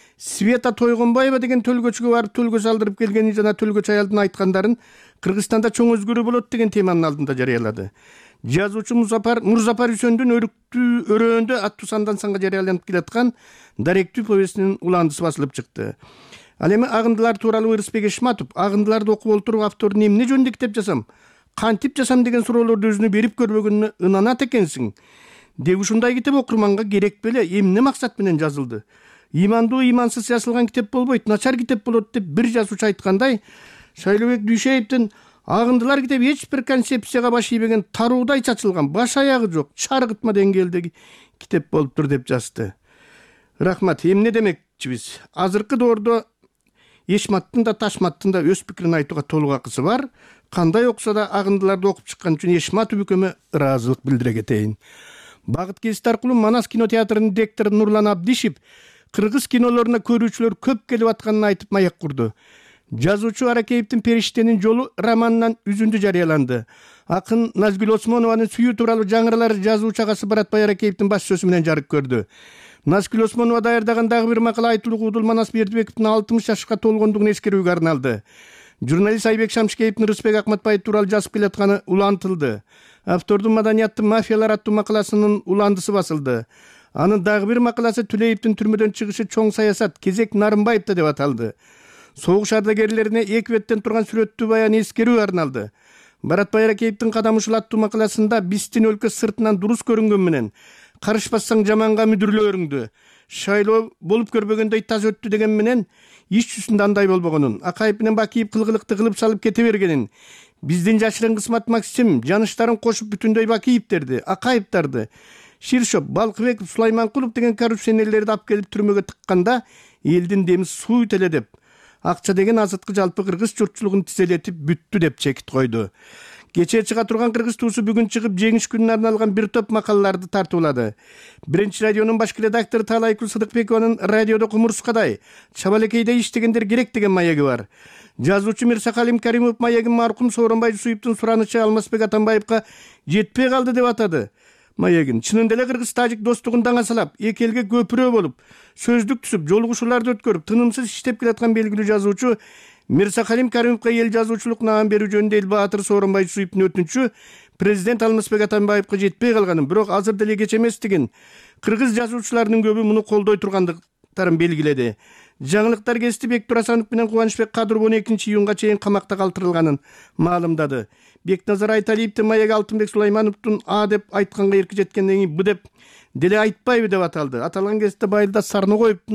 Света Тойгонбаева деген төлгөчүгө барып төлгө салдырып келгени жана төлгөчү аялдын айткандарын Кыргызстанда чоң өзгөрүү болот деген теманын алдында жарыялады. Жазуучу Мурзапар Үсөндүн өрөөндө аттуу сандан санга жарыяланып келаткан даректүү повестинин уландысы басылып чыкты. Ал эми агындылар тууралуу Ырысбек Ишматов агындыларды окуп олтуруп автордун эмне жөнүндө китеп жасам, кантип жасам деген суроолорду өзүнө берип көрбөгөнүнө ынанат экенсиң деп ушундай китеп окурманга керек беле, эмне максат менен жазылды? Имандуу имансыз жазылган китеп болбойт, начар китеп болот деп бир жазуучу айткандай, Шайлообек Дүйшөевдин агындылар китеби эч бир концепцияга баш ийбеген таруудай чачылган, баш аягы жок, чаргытма деңгээлдеги китеп болуптур деп жазды. Рахмат. Эмне демекчибиз? Азыркы доордо Ешматтын да Ташматтын да өз пикирин айтууга толук акысы бар. Кандай окса да агындыларды окуп чыккан үчүн Ешматов үкөмө ыраазылык билдире кетейин. Багыт кесип аркылуу Манас кинотеатрынын директору Нурлан Абдишев кыргыз кинолоруна көрүүчүлөр көп келип атканын айтып маяк курду. Жазуучу Аракеевдин Периштенин жолу романынан үзүндү жарыяланды. Акын Назгүл Осмонованын сүйүү тууралуу жаңыралар жазуучу агасы Баратбай Аракеевдин баш сөзү менен жарык көрдү. Назгүл Осмонова даярдаган дагы бир макала айтылуу Удул Манас Бердибековдун 60 жашка толгондугун эскерүүгө арналды. Журналист Айбек Шамшикеевдин Рысбек Акматбаев тууралуу жазып келатканы улантылды. Автордун Маданияттын мафиялар аттуу макаласынын уландысы басылды. Анын дагы бир макаласы Түлеевдин түрмөдөн чыгышы чоң саясат кезек Нарымбаевда деп аталды. Согуш ардагерлерине 2 беттен турган сүрөттүү баян эскерүү арналды. Баратбай Аракеевдин Кадам ушул аттуу макаласында биздин өлкө сыртынан дурус көрүнгөн менен карышпасаң жаманга мүдүрлөөрүңдү, шайлоо болуп көрбөгөндөй таз өттү деген менен иш жүзүндө андай болбогонун, Акаев менен Бакиев кылгылыкты кылып салып кете бергенин, биздин жашырын кысмат Максим жаныштарын кошуп бүтүндөй Бакиевтерди, Акаевтарды, Ширшоп, Балкыбеков, Сулайманкулов деген коррупционерлерди алып келип түрмөгө тыкканда элдин деми суу теле деп, акча деген азыркы жалпы кыргыз журтчулугун тизелетип бүттү деп чекит койду. Кечээ чыга турган Кыргыз туусу бүгүн чыгып жеңиш күнүнө арналган бир топ макалаларды тартуулады. Биринчи радионун башкы редактору Таалайкул Сыдыкбекованын радиодо кумурскадай, Чабалекейде иштегендер керек деген маеги бар. Жазуучу Мирсакалим Каримов маегин маркум Сооронбай Жусуевдин суранычы Алмазбек Атамбаевга жетпей калды деп атады. Маегин чынында эле кыргыз-тажик достугун даңасалап, эки элге көпүрө болуп, сөздүк түзүп, жолугушууларды өткөрүп, тынымсыз иштеп келаткан белгилүү жазуучу Мирсакалим Каримовго эл жазуучулук наам берүү жөнүндө эл баатыр Сооронбай Жусуевдин өтүнүчү президент Алмазбек Атамбаевга жетпей калганын, бирок азыр деле кеч эместигин, кыргыз жазуучуларынын көбү муну колдой тургандыктарын белгиледи. Жаңылыктар кести Бектур Асанов менен Кубанычбек Кадыров 12-июнга чейин камакта калтырылганын маалымдады. Бекназар Айталиевдин маеги Алтынбек Сулаймановдун А деп айтканга эрки жеткенден кийин Б деп деле айтпайбы деп аталды. Аталган кезде Байылда Сарногоевдун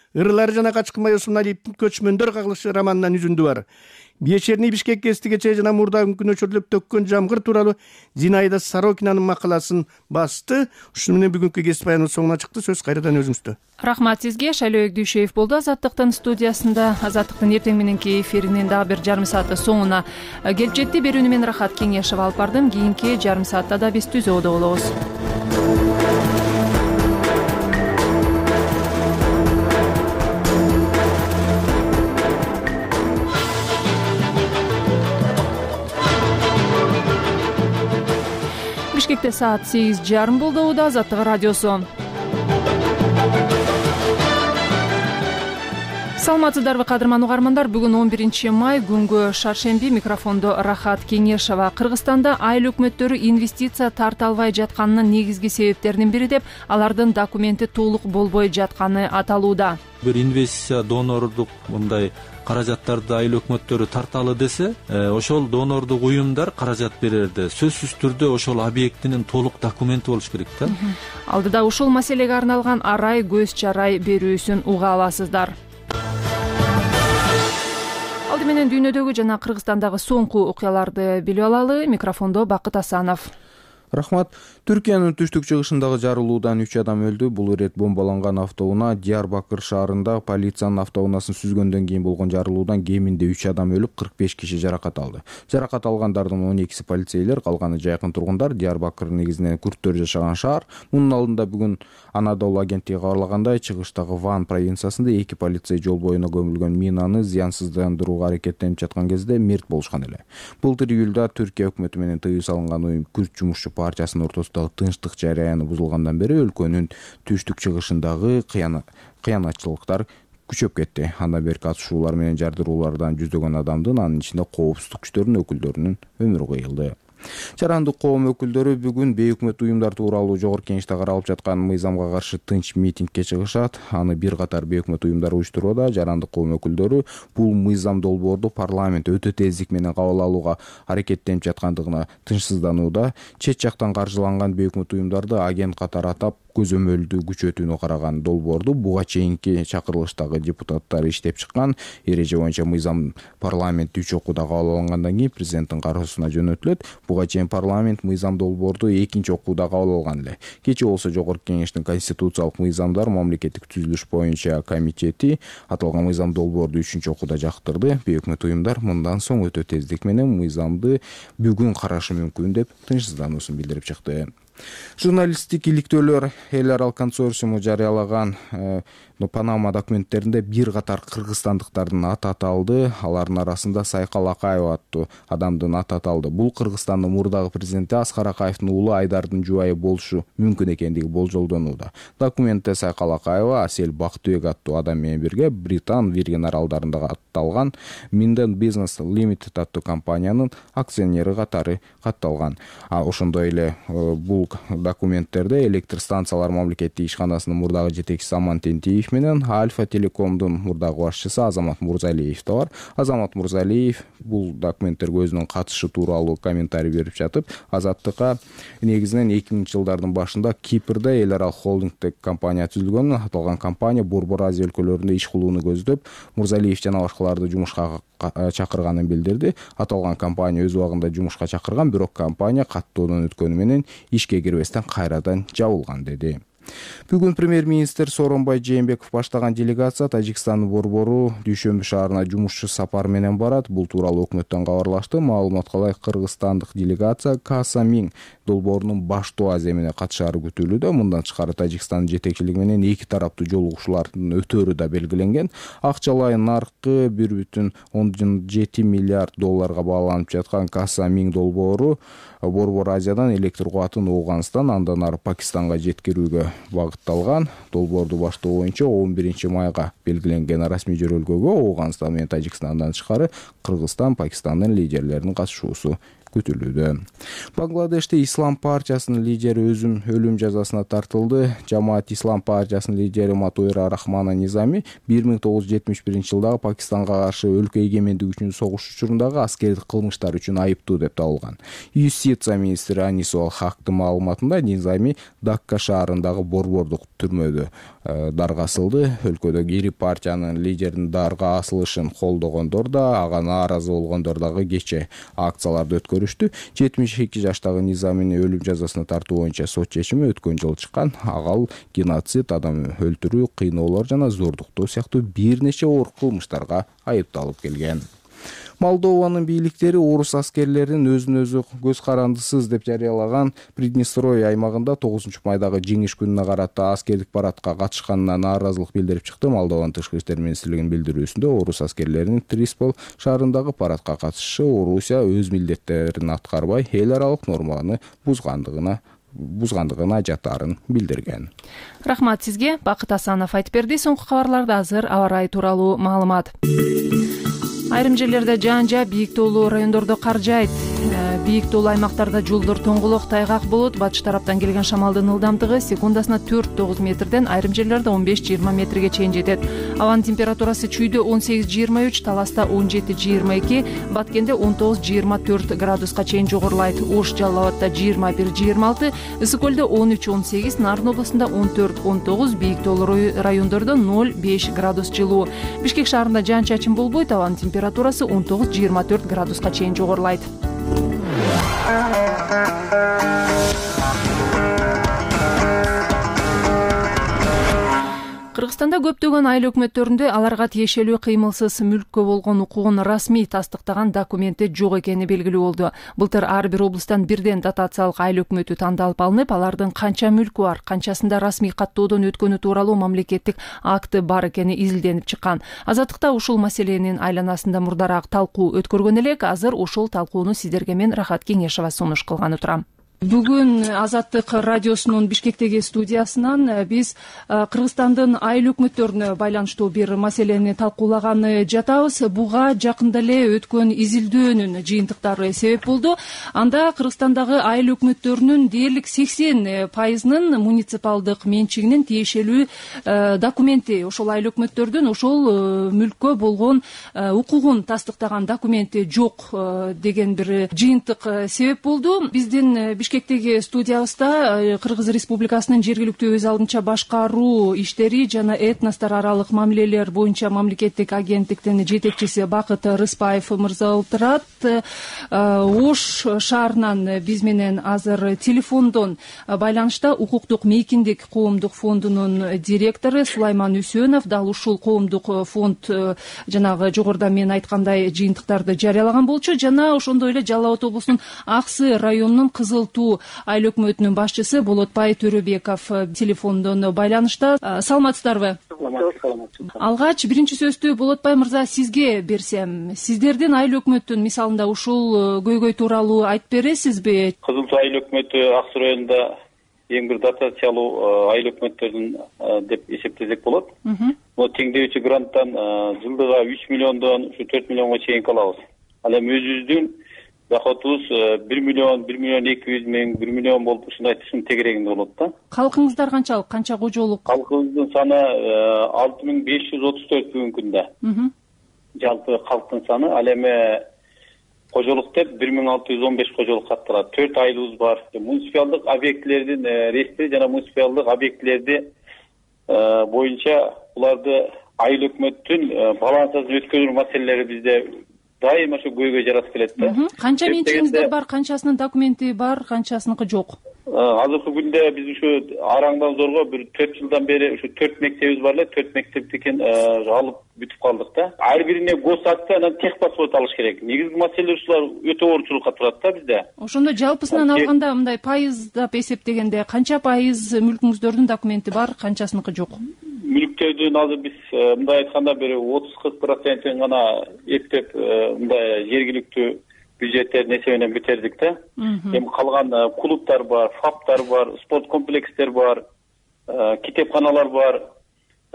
ырылары жана Качкынбай Осмоналиевдин Көчмөндөр кагылышы романынан үзүндү бар. Вечерний Бишкек кестигече жана мурдагы нөчөрлөп төккөн жамгыр тууралуу Зинаида Сорокинанын макаласын басты. Ушуну менен бүгүнкү кесип баяныбыз соңуна чыкты. Сөз кайрадан өзүңүздө. Рахмат сизге. Шайлообек Дүйшеев болду Азаттыктын студиясында. Азаттыктын эртең мененки эфиринин дагы бир жарым сааты соңуна келип жетти. Берүүнү мен Рахат Кеңешева алып бардым. Кийинки жарым саатта да биз түзөөдө болобуз. Бишкекте саат 8:30 болду. Азаттык радиосу. Саламатсыздарбы кадырман угармандар. Бүгүн 11 май күнгө шаршемби. Микрофондо Рахат Кеңешева. Кыргызстанда айыл өкмөттөрү инвестиция тарта албай жатканынын негизги себептеринин бири деп алардын документи толук болбой жатканы аталууда. Бир инвестиция донордук мындай каражаттарды айыл өкмөттөрү тарталы десе, ошол донордук уюмдар каражат берерде сөзсүз түрдө ошол объектинин толук документи болуш керек да. Алдыда ушул маселеге арналган арай көз чарай берүүсүн уга аласыздар. Алды менен дүйнөдөгү жана Кыргызстандагы соңку окуяларды билип алалы. Микрофондо Бакыт Асанов. Рахмат. Түркиянын түштүк-чыгышындагы жарылуудан 3 адам өлдү. Бул ирет бомбаланган автоунаа Диярбакыр шаарында полициянын автоунаасын сүзгөндөн кийин болгон жарылуудан кеминде 3 адам өлүп, 45 киши жаракат алды. Жаракат алгандардын 12си полицейлер, калганы жайкын тургундар. Диярбакыр негизинен күрттөр жашаган шаар. Мунун алдында бүгүн Анадолу агенттиги кабарлагандай, чыгыштагы Ван провинциясында 2 полицей жол боюна көмүлгөн минаны зыянсыздандырууга аракеттенип жаткан кезде мерт болушкан эле. Былтыр июлда Түркия өкмөтү менен тыюу салынган уюм күрт жумушчу партиясынын ортосундагы тынчтык жарыяны бузулгандан бери өлкөнүн түштүк-чыгышындагы кыянатчылыктар күчөп кетти. Андан бери катышуулар менен жардыруулардан жүздөгөн адамдын, анын ичинде коопсуздук күчтөрүнүн өкүлдөрүнүн өмүрү кыйылды. Жарандык коом өкүлдөрү бүгүн бейөкмөт уюмдар тууралуу жогорку кеңеште каралып жаткан мыйзамга каршы тынч митингге чыгышат. Аны бир катар бейөкмөт уюмдар уюштурууда. Жарандык коом өкүлдөрү бул мыйзам долбоорду парламент өтө тездик менен кабыл алууга аракеттенип жаткандыгына тынчсызданууда. Чет жактан каржыланган бейөкмөт уюмдарды агент катары атап, көзөмөлдүү күчөтүүнү караган долбоорду буга чейинки чакырылыштагы депутаттар иштеп чыккан. Эреже боюнча мыйзам парламент 3 окууда кабыл алынгандан кийин президенттин кароосуна жөнөтүлөт. Буга чейин парламент мыйзам долбоорду 2 окууда кабыл алган эле. Кечээ болсо жогорку кеңештин конституциялык мыйзамдар мамлекеттик түзүлүш боюнча комитети аталган мыйзам долбоорду 3 окууда жактырды. Бейөкмөт уюмдар мындан соң өтө тездик менен мыйзамды бүгүн карашы мүмкүн деп тынчсыздануусун билдирип чыкты. Журналисттик иликтөөлөр эл аралык консорциуму жарыялаган Панама документтеринде бир катар кыргызстандыктардын аты аталды. Алардын арасында Сайкал Акаева аттуу адамдын аты аталды. Бул Кыргызстандын мурдагы президенти Аскар Акаевдин уулу Айдардын жубайы болушу мүмкүн экендиги болжолдонууда. Документте Сайкал Акаева Асель Бактыбек аттуу адам менен бирге Британ Виргин аралдарында атталган Minden Business Limited аттуу компаниянын акционери катары катталган. Ошондой эле бул документтерде электр станциялар мамлекеттик ишканасынын мурдагы жетекчиси Аман Тентиев менен Альфа Телекомдун мурдагы башчысы Азамат Мурзалиев да бар. Азамат Мурзалиев бул документтерге өзүнүн катышы тууралуу комментарий берип жатып, Азаттыкка негизинен 2000-жылдардын башында Кипрде эл аралык холдингдик компания түзүлгөн. Аталган компания Борбор Азия өлкөлөрүндө иш кылууну көздөп, Мурзалиев жана башкаларды жумушка чакырганын билдирди. Аталган компания өз убагында жумушка чакырган, бирок компания каттоодон өткөнү менен ишке кирбестен кайрадан жабылган деди. Бүгүн премьер-министр Сооронбай Жээнбеков баштаган делегация Тажикстандын борбору Дүйшөмбү шаарына жумушчу сапар менен барат. Бул тууралуу өкмөттөн кабарлашты. Маалыматка ылайык кыргызстандык делегация Каса-Мин долбоорунун баштоо аземине катышаары күтүлүүдө. Мындан тышкары Тажикстандын жетекчилиги менен эки тараптуу жолугушуулардын өтөөрү да белгиленген. Акчалай наркы 1,17 миллиард долларга бааланып жаткан Каса-Мин долбоору Борбор Азиядан электр кубатын Ооганстан, андан ары Пакистанга жеткирүүгө багытталган. Долбоорду баштоо боюнча 11 майга белгиленген расмий жөрөлгөгө Ооганстан менен Тажикстандан тышкары Кыргызстан, Пакистандын лидерлеринин катышуусу күтүлүүдө. Бангладеште Ислам партиясынын лидери өзүн өлүм жазасына тартылды. Жамаат Ислам партиясынын лидери Матуира Рахмана Низами 1971 жылдагы Пакистанга каршы өлкө эгемендиги үчүн согуш учурундагы аскердик кылмыштар үчүн айыптуу деп табылган. Юстиция министри Анису Ал-Хактын маалыматында Низами Дакка шаарындагы борбордук түрмөдө дарга асылды. Өлкөдөгү ири партиянын лидеринин дарга асылышын колдогондор да, ага нааразы болгондор дагы кече акцияларды өткөрүштү. 72 жаштагы Низамини өлүм жазасына тартуу боюнча сот чечими өткөн жылы чыккан. Ага геноцид, адам өлтүрүү, кыйноолор жана зордуктоо сыяктуу бир нече оор кылмыштарга айыпталып келген. Молдованын бийликтери орус аскерлерин өзүн өзү көз карандысыз деп жарыялаган Приднестровье аймагында 9 майдагы жеңиш күнүнө карата аскердик парадка катышканына нааразылык билдирип чыкты. Молдован тышкы иштер министрлигинин билдирүүсүндө орус аскерлеринин Триспол шаарындагы парадка катышы Орусия өз милдеттерин аткарбай, эл аралык норманы бузгандыгына жатаарын билдирген. Рахмат сизге. Бакыт Асанов айтып берди. Соңку кабарларда азыр аба ырайы тууралуу маалымат. Айрым жерлерде жаан-жа, бийик тоолуу райондордо кар жаайт. Бийик тоолуу аймактарда жолдор тоңголок, тайгак болот. Батыш тараптан келген шамалдын ылдамдыгы секундасына 4-9 метрден, айрым жерлерде 15-20 метрге чейин жетет. Абанын температурасы чүйдө 18-23, Таласта 17-22, Баткенде 19-24 градуска чейин жогорулайт. Ош, Жалал Абадта 21-26, Ысык Көлдө 13-18, Нарын облусунда 14-19, бийик тоолуу райондордо 0-5 градус жылуу. Бишкек шаарында жаан-чачын болбойт. Абанын температурасы 19-24 градуска чейин жогорулайт. Кыргызстанда көптөгөн айыл өкмөттөрүндө аларга тиешелүү кыймылсыз мүлккө болгон укугун расмий тастыктаган документи жок экени белгилүү болду. Былтыр ар бир облустан бирден дотациялык айыл өкмөтү тандалып алынып, алардын канча мүлкү бар, канчасында расмий каттоодон өткөнү тууралуу мамлекеттик акты бар экени изилденип чыккан. Азаттыкта ушул маселенин айланасында мурдараак талкуу өткөргөн элек. Азыр ушул талкууну сиздерге мен Рахат Кеңешова сунуш кылган отурам. Бүгүн Азаттык радиосунун Бишкектеги студиясынан биз Кыргызстандын айыл өкмөттөрүнө байланыштуу бир маселени талкуулаганы жатабыз. Буга жакында эле өткөн изилдөөнүн жыйынтыктары себеп болду. Анда Кыргызстандагы айыл өкмөттөрүнүн дээрлик 80%-нын муниципалдык менчигинин тиешелүү документи, ошол айыл өкмөттөрдүн ошол мүлккө болгон укугун тастыктаган документи жок деген бир жыйынтык себеп болду. Биздин Бишкектеги студиябызда Кыргыз Республикасынын жергиликтүү өз алдынча башкаруу иштери жана этностор аралык мамилелер боюнча мамлекеттик агенттиктин жетекчиси Бакыт Рыспаев мырза отурат. Ош шаарынан биз менен азыр телефондон байланышта укуктук мейкиндик коомдук фондунун директору Сулайман Үсөнов. Дал ушул коомдук фонд жанагы жогоруда мен айткандай жыйынтыктарды жарыялаган болчу. Жана ошондой эле Жалал Абад облусунун Аксы районунун Кызыл айыл өкмөтүнүн башчысы Болотбай Төрөбеков телефондон байланышта. Саламатсыздарбы? Алгач биринчи сөздү Болотбай мырза сизге берсем, сиздердин айыл өкмөттүн мисалында ушул көйгөй тууралуу айтып бересизби? Кызыл Суу айыл өкмөтү Аксы районунда эң бир дотациялуу айыл өкмөттөрдүн деп эсептесек болот. Теңдөөчү гранттан жылдыга 3 миллиондон 4 миллионго чейин алабыз. Ал эми өзүбүздүн доходубуз 1 миллион 200 миң 1 миллион болуп ушундай түшүн тегерегинде болот да. Калкыңыздар канчалык? Канча кожолук? Калкыбыздын саны 6534 бүгүнкү күндө. Жалпы калктын саны. Ал эми кожолук деп 1615 кожолук катталат. 4 айылыбыз бар. Муниципалдык объектилердин реестри жана муниципалдык объектилерди боюнча буларды айыл өкмөттүн балансасын өткөрүү маселелери бизде дайыма ошо көйгөй жаратып келет да. Канча менчигиңиздер бар, канчасынын документи бар, канчасыныкы жок? Азыркы күндө биз ушу араңдан зорго бир 4 жылдан бери ушу 4 мектебибиз бар эле, 4 мектептикин алып бүтүп калдык да. Ар бирине госакты анан техпаспорт алыш керек. Негизги маселе ушулар өтө оорчулукка турат да бизде. Ошондо жалпысынан алганда мындай пайыздап эсептегенде канча пайыз мүлкүңүздөрдүн документи бар, канчасыныкы жок? Мүлктөрдүн азыр биз мындай айтканда бир 30-40% гана эптеп мындай жергиликтүү бюджеттердин эсебинен бүтөрдүк да. Эми калган клубтар бар, фаптар бар, спорт комплекстер бар, китепканалар бар,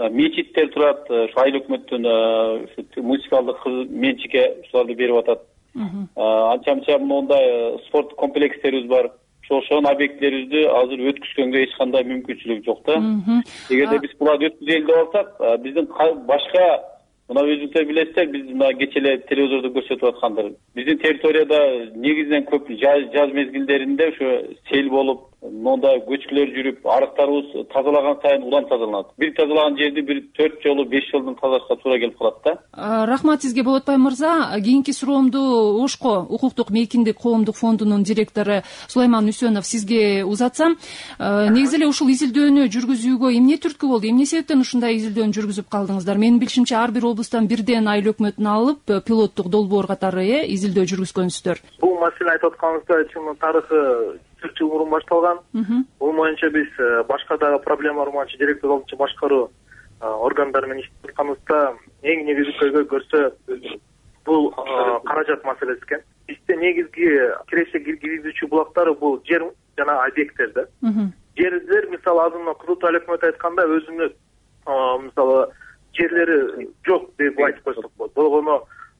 мечиттер турат. Ошо айыл өкмөттүн муниципалдык менчикке ушуларды берип атат. анча мынча моундай спорт комплекстерибиз бар. Ошонун объектилерибизди азыр өткүзгөнгө эч кандай мүмкүнчүлүк жок да. Эгерде биз буларды өткүзөлү деп алсак, биздин башка мына өзүңүздөр билесиздер, биз мына кечээ эле телевизордо көрсөтүп аткандар. Биздин территорияда негизинен көп жаз мезгилдеринде ошо сел болуп, мондай көчкүлөр жүрүп, арыктарыбыз тазалаган сайын улам тазаланат. Бир тазалаган жерди бир 4 жолу, 5 жолдон тазалашка туура келип калат да. Рахмат сизге, Болотбай мырза. Кийинки суроомду ОШКО, Укуктук мейкиндик коомдук фондунун директору Сулайман Үсөнов сизге узатсам, негизи эле ушул изилдөөнү жүргүзүүгө эмне түрткү болду? Эмне себептен ушундай изилдөөнү жүргүзүп калдыңыздар? Менин билишимче, ар бир облустан бирден айыл өкмөтүн алып, пилоттук долбоор катары изилдөө жүргүзгөнсүздөр. Бул маселени айтып атканыбызда чын тарыхы 4 жыл мурун башталган. Бул боюнча биз башка дагы проблемалар боюнча директор алдынча башкаруу органдары менен иштеп атканыбызда эң негизги көйгөй көрсө бул каражат маселеси экен. Бизде негизги киреше киргизүүчү булактары бул жер жана объекттер да. Жерлер мисалы азыр Кызыл Таа өкмөтү айтканда өзүнүн мисалы жерлери жок деп айтып койсок болот. Болгону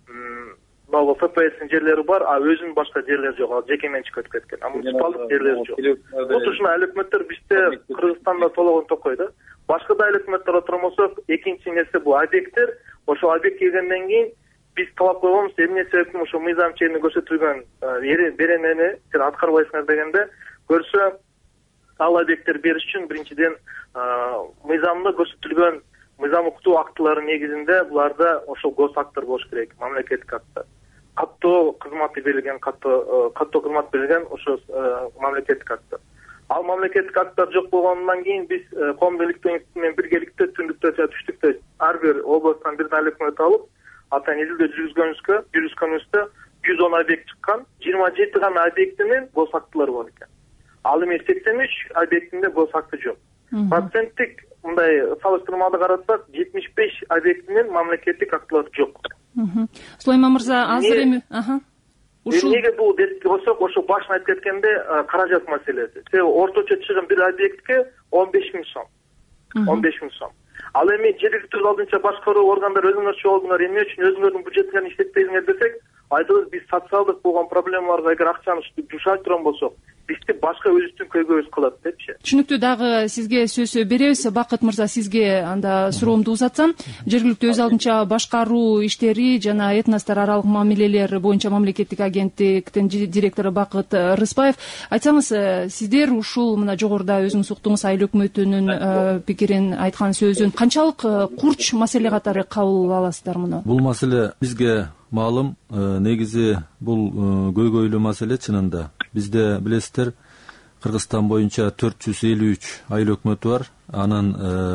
ФПСтин жерлери бар, а өзүнүн башка жерлери жок, ал жеке менчикке өтүп кеткен. А муниципалдык жерлери жок. Вот ушуну айыл өкмөттөр бизде Кыргызстанда толугун токой да. Башка да айыл өкмөттөр отурмосок, экинчи нерсе бул объекттер. Ошол объект келгенден кийин биз талап койгонбуз, эмне себептен ошо мыйзам чегинде көрсөтүлгөн беренени сен аткарбайсыңар дегенде көрсө, ал объекттер бериш үчүн биринчиден мыйзамда көрсөтүлгөн мыйзам укуктуу актылары негизинде буларда ошол госактар болуш керек, мамлекеттик актар. Каттоо кызматы берилген, каттоо кызмат берилген ошо мамлекеттик актар. Ал мамлекеттик актар жок болгондон кийин биз коомдук иликтөө институту менен биргеликте түндүктө жана түштүктө ар бир областтан бир айыл өкмөтү алып, атан изилдөө жүргүзгөнүбүздө 110 объект чыккан, 27 гана объектинин госактылары бар экен. Ал эми 83 объектинде госакты жок. Проценттик мындай салыштырмада карасак, 75 объектинин мамлекеттик актылары жок. Сулайман мырза, азыр эми Эмнеге бул деп болсок, ошо башын айтып кеткенде каражат маселеси. Себеби орточо чыгым бир объектке 15 миң сом. 15 миң сом. Ал эми жергиликтүү алдынча башкаруу органдар өзүңөр чогулдуңар, эмне үчүн өзүңөрдүн бюджетиңерди иштетпейсиңер десек, айтабыз биз социалдык болгон проблемаларга эгер акчаны жумшай турган болсок, бизди башка өзүбүздүн көйгөйүбүз кылат депчи. Түшүнүктүү, дагы сизге сөз беребиз. Бакыт мырза, сизге анда суроомду узатсам, жергиликтүү өз алдынча башкаруу иштери жана этностор аралык мамилелер боюнча мамлекеттик агенттиктин директору Бакыт Рыспаев, айтсаңыз, сиздер ушул мына жогоруда өзүңүз уктуңуз айыл өкмөтүнүн пикирин айткан сөзүн канчалык курч маселе катары кабыл аласыздар муну? Бул маселе бизге маалым. Негизи бул көйгөйлүү маселе чынында. Бизде билесиздер, Кыргызстан боюнча 453 айыл өкмөтү бар. Анын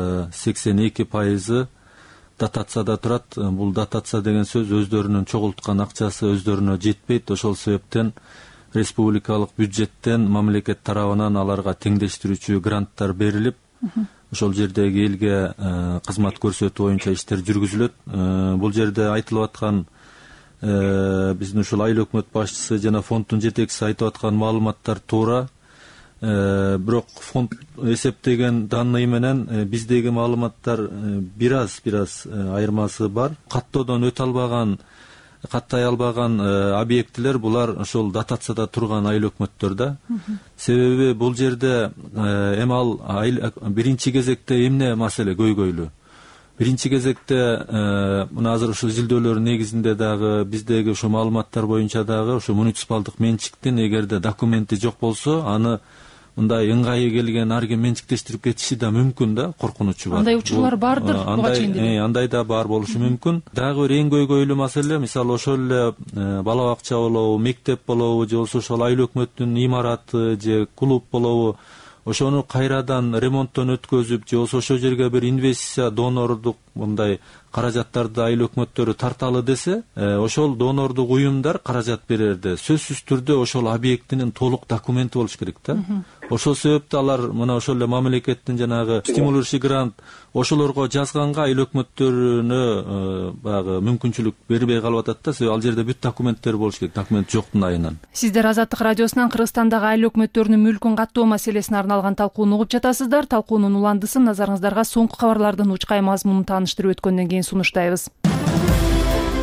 82% дотацияда турат. Бул дотация деген сөз өздөрүнүн чогулткан акчасы өздөрүнө жетпейт. Ошол себептен республикалык бюджеттен мамлекет тарабынан аларга теңдештирүүчү гранттар берилип, ошол жердеги элге кызмат көрсөтүү боюнча иштер жүргүзүлөт. Бул жерде айтылып аткан биздин ушул айыл өкмөт башчысы жана фонддун жетекчиси айтып аткан маалыматтар туура. Бирок фонд эсептеген данный менен биздеги маалыматтар бир аз айырмасы бар. Каттоодон өтө албаган, каттай албаган объектилер булар ошол дотацияда турган айыл өкмөттөр да. Себеби бул жерде эми ал биринчи кезекте эмне маселе көйгөйлүү? Биринчи кезекте мына азыр ушул изилдөөлөр негизинде дагы биздеги ошо маалыматтар боюнча дагы ошо муниципалдык менчиктин эгерде документи жок болсо, аны мындай ыңгайы келген ар ким менчиктештирип кетиши да мүмкүн да, коркунучу бар. Андай учурлар бардыр буга чейин. Андай да бар болушу мүмкүн. Дагы бир эң көйгөйлүү маселе, мисалы ошол эле бала бакча болобу, мектеп болобу, же болбосо ошол айыл өкмөттүн имараты же клуб болобу, ошону кайрадан ремонттон өткөзүп, же болбосо ошол жерге бир инвестиция, донордук мындай каражаттарды айыл өкмөттөрү тарталы десе, ошол донордук уюмдар каражат берерде сөзсүз түрдө ошол объектинин толук документи болуш керек да. Ошол себептен алар мына ошол эле мамлекеттин жанагы стимулирующий грант ошолорго жазганга айыл өкмөттөрүнө баягы мүмкүнчүлүк бербей калып атат да. Себеби ал жерде бүт документтер болуш керек, документ жоктун айынан. Сиздер Азаттык радиосунан Кыргызстандагы айыл өкмөттөрүнүн мүлкүн каттоо маселесине арналган талкууну угуп жатасыздар. Талкуунун уландысын назарыңыздарга соңку кабарлардын учкай мазмунун тааныштырып өткөндөн кийин сунуштайбыз.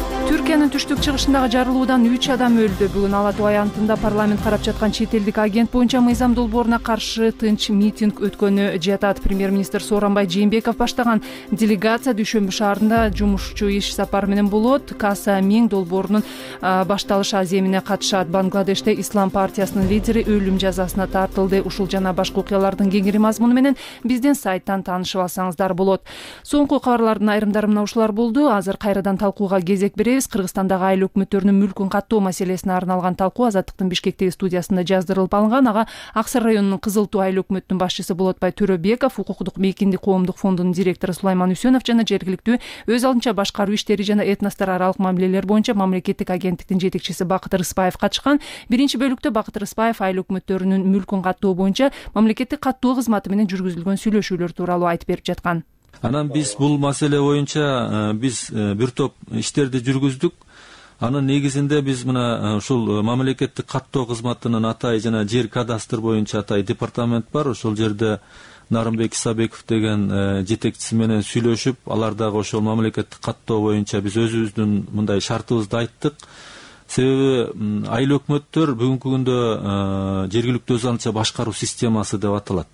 Түркиянын түштүк чыгышындагы жарылуудан 3 адам өлдү. Бүгүн Ала Тоо аянтында парламент карап жаткан чет элдик агент боюнча мыйзам долбооруна каршы тынч митинг өткөнү жатат. Премьер-министр Сооронбай Жээнбеков баштаган делегация Дүйшөмбү шаарында жумушчу иш сапары менен болот. Каса Миң долбоорунун башталыш аземине катышат. Бангладеште Ислам партиясынын лидери өлүм жазасына тартылды. Ушул жана башка окуялардын кеңири мазмуну менен биздин сайттан таанышып алсаңыздар болот. Соңку кабарлардын айрымдары мына ушулар болду. Азыр кайрадан талкууга кезек беребиз. Кыргызстандагы айыл өкмөттөрүнүн мүлкүн каттоо маселесине арналган талкуу Азаттыктын Бишкектеги студиясында жаздырылып алынган. Ага Ак Сары районунун Кызыл Туу айыл өкмөтүнүн башчысы Болотбай Төрөбеков, Укуктук мейкиндик коомдук фондунун директору Сулайман Үсөнов жана жергиликтүү өз алдынча башкаруу иштери жана этностор аралык мамилелер боюнча мамлекеттик агенттиктин жетекчиси Бакыт Рыспаев катышкан. Биринчи бөлүктө Бакыт Рыспаев айыл өкмөттөрүнүн мүлкүн каттоо боюнча мамлекеттик каттоо кызматы менен жүргүзүлгөн сүйлөшүүлөр тууралуу айтып берип жаткан. Анан биз бул маселе боюнча биз бир топ иштерди жүргүздүк. Анын негизинде биз мына ушул мамлекеттик каттоо кызматынын атай жана жер кадастр боюнча атай департамент бар. Ошол жерде Нарымбек Исабеков деген жетекчиси менен сүйлөшүп, алар дагы ошол мамлекеттик каттоо боюнча биз өзүбүздүн мындай шартыбызды айттык. Себеби айыл өкмөттөр бүгүнкү күндө жергиликтүү өз алдынча башкаруу системасы деп аталат.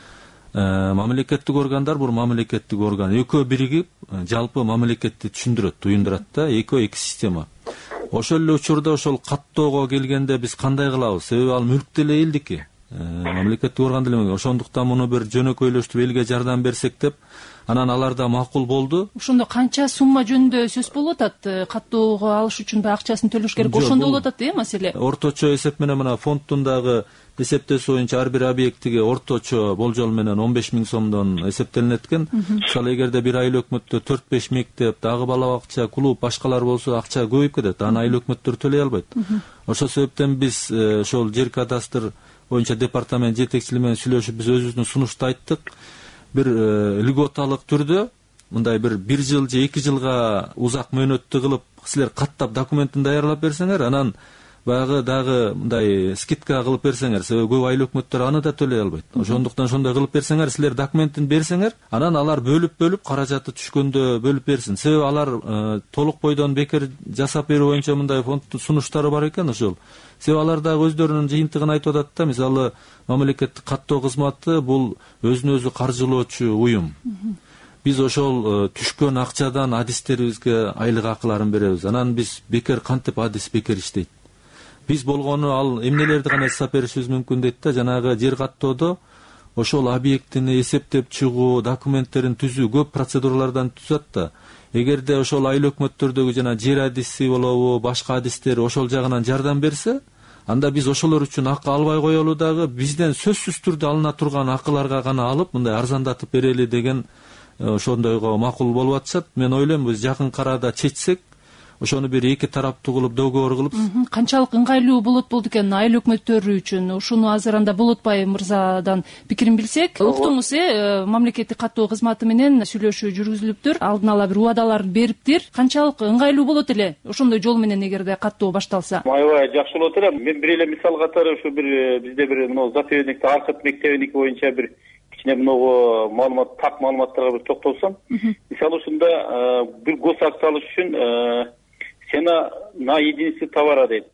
Мамлекеттик органдар бул мамлекеттик орган экөө биригип жалпы мамлекетти түшүндүрөт, туюндурат да, экөө эки система. Ошол эле учурда ошол каттоого келгенде биз кандай кылабыз? Себеби ал мүлк деле элдики. Мамлекеттик орган деле. Ошондуктан муну бир жөнөкөйлөштүрүп элге жардам берсек деп, анан алар да макул болду. Ошондо канча сумма жөнүндө сөз болуп атат? Каттоого алыш үчүн акчасын төлөш керек. Ошондо болуп атат, маселе. Орточо эсеп менен мына фонддун дагы эсептесүү боюнча ар бир объектиге орточо болжол менен 15 000 сомдон эсептелинет экен. Мисалы эгерде бир айыл өкмөттө 4-5 мектеп, дагы бала бакча, клуб, башкалар болсо акча көбөйүп кетет. Аны айыл өкмөттөр төлөй албайт. Ошол себептен биз ошол жер кадастр боюнча департамент жетекчилиги менен сүйлөшүп, биз өзүбүздүн сунушту айттык. Бир льготалык түрдө мындай бир жыл же 2 жылга узак мөөнөттү кылып, силер каттап документин даярдап берсеңер, анан баягы дагы мындай скидка кылып берсеңер, себеби көп айыл өкмөттөр аны да төлөй албайт. Ошондуктан ошондой кылып берсеңер, силер документин берсеңер, анан алар бөлүп каражаты түшкөндө бөлүп берсин. Себеби алар толук бойдон бекер жасап берүү боюнча мындай фонддун сунуштары бар экен ошол. Себеби алар дагы өздөрүнүн жыйынтыгын айтып атат да, мисалы мамлекеттик каттоо кызматы бул өзүн өзү каржылоочу уюм. Биз ошол түшкөн акчадан адистерибизге айлык акыларын беребиз. Анан биз бекер кантип адис бекер иштейт. Биз болгону ал эмнелерди гана жасап беришибиз мүмкүн дейт да, жанагы жер каттоодо ошол объектини эсептеп чыгуу, документтерин түзүү көп процедуралардан түзөт да. Эгерде ошол айыл өкмөттөрдөгү жана жер адиси болобу, башка адистер ошол жагынан жардам берсе, анда биз ошолор үчүн акы албай коелу дагы, бизден сөзсүз түрдө алына турган акыларга гана алып, мындай арзандатып берели деген ошондойго макул болуп атышат. Мен ойлойм, биз жакын арада чечсек, ошону бир эки тараптуу кылып договор кылып. Канчалык ыңгайлуу болот болду экен айыл өкмөттөрү үчүн? Ушуну азыр анда Болотбай мырзадан пикирин билсек. Уктуңуз, мамлекеттик каттоо кызматы менен сүйлөшүү жүргүзүлүптүр, алдын ала бир убадалар бериптир. Канчалык ыңгайлуу болот эле ошондой жол менен эгерде каттоо башталса? Аябай жакшы болот эле. Мен бир эле мисал катары ушу бизде бир заповедникте Аркыт мектебиники боюнча бир кичине маалымат, так маалыматтарга бир токтолсом. Мисалы ушунда бир госакт алыш үчүн цена на единицу товара дейт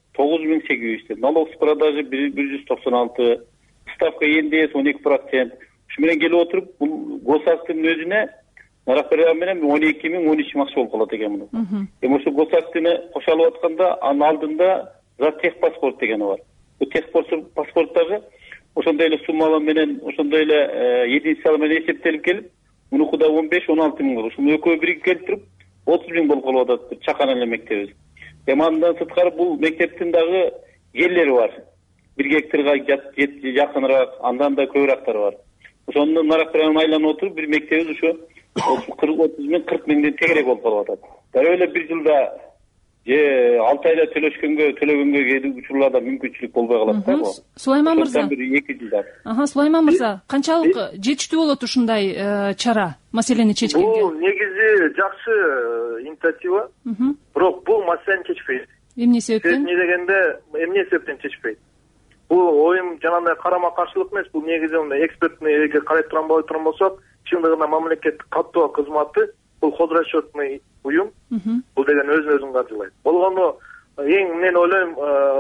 9800 дейт. Налог с продажи 196, ставка НДС 12%. Ушу менен келип отуруп, бул госактын өзүнө нарапыраа менен 12 000, 13 000 акча болуп калат экен муну. Эми ошо госактыны кошо алып атканда, анын алдында за техпаспорт дегени бар. Бул техпаспорт дагы ошондой эле суммалар менен, ошондой эле единицалар менен эсептелип келип, мунуку да 15-16 000 болот. Ушуну экөө биригип келип туруп 30 000 болуп калып атат чакан эле мектебиз. Эми андан сырткары бул мектептин дагы жерлери бар. 1 гектарга жакыныраак, андан да көбүрөөктөрү бар. Ошондон нарапыран айланып отуруп, бир мектебиз ошо 30 000, 40 000ден тегерээк болуп калып атат. Дароо эле бир жылда же 6 айда төлөгөнгө кээде учурларда мүмкүнчүлүк болбой калат да бул. Сулайман мырза. Бир 2 жылда. Сулайман мырза, канчалык жетиштүү болот ушундай чара маселени чечкенге? Бул негизи жакшы инициатива. Бирок бул маселени чечпейт. Эмне себептен? Эмне себептен чечпейт? Бул оюм жанагындай карама каршылык эмес, бул негизи эксперттин карай турган болсок, чындыгында мамлекеттик каттоо кызматы бул хозрасчетный уюм, бул деген өзүн каржылайт. Болгону эң мен ойлойм,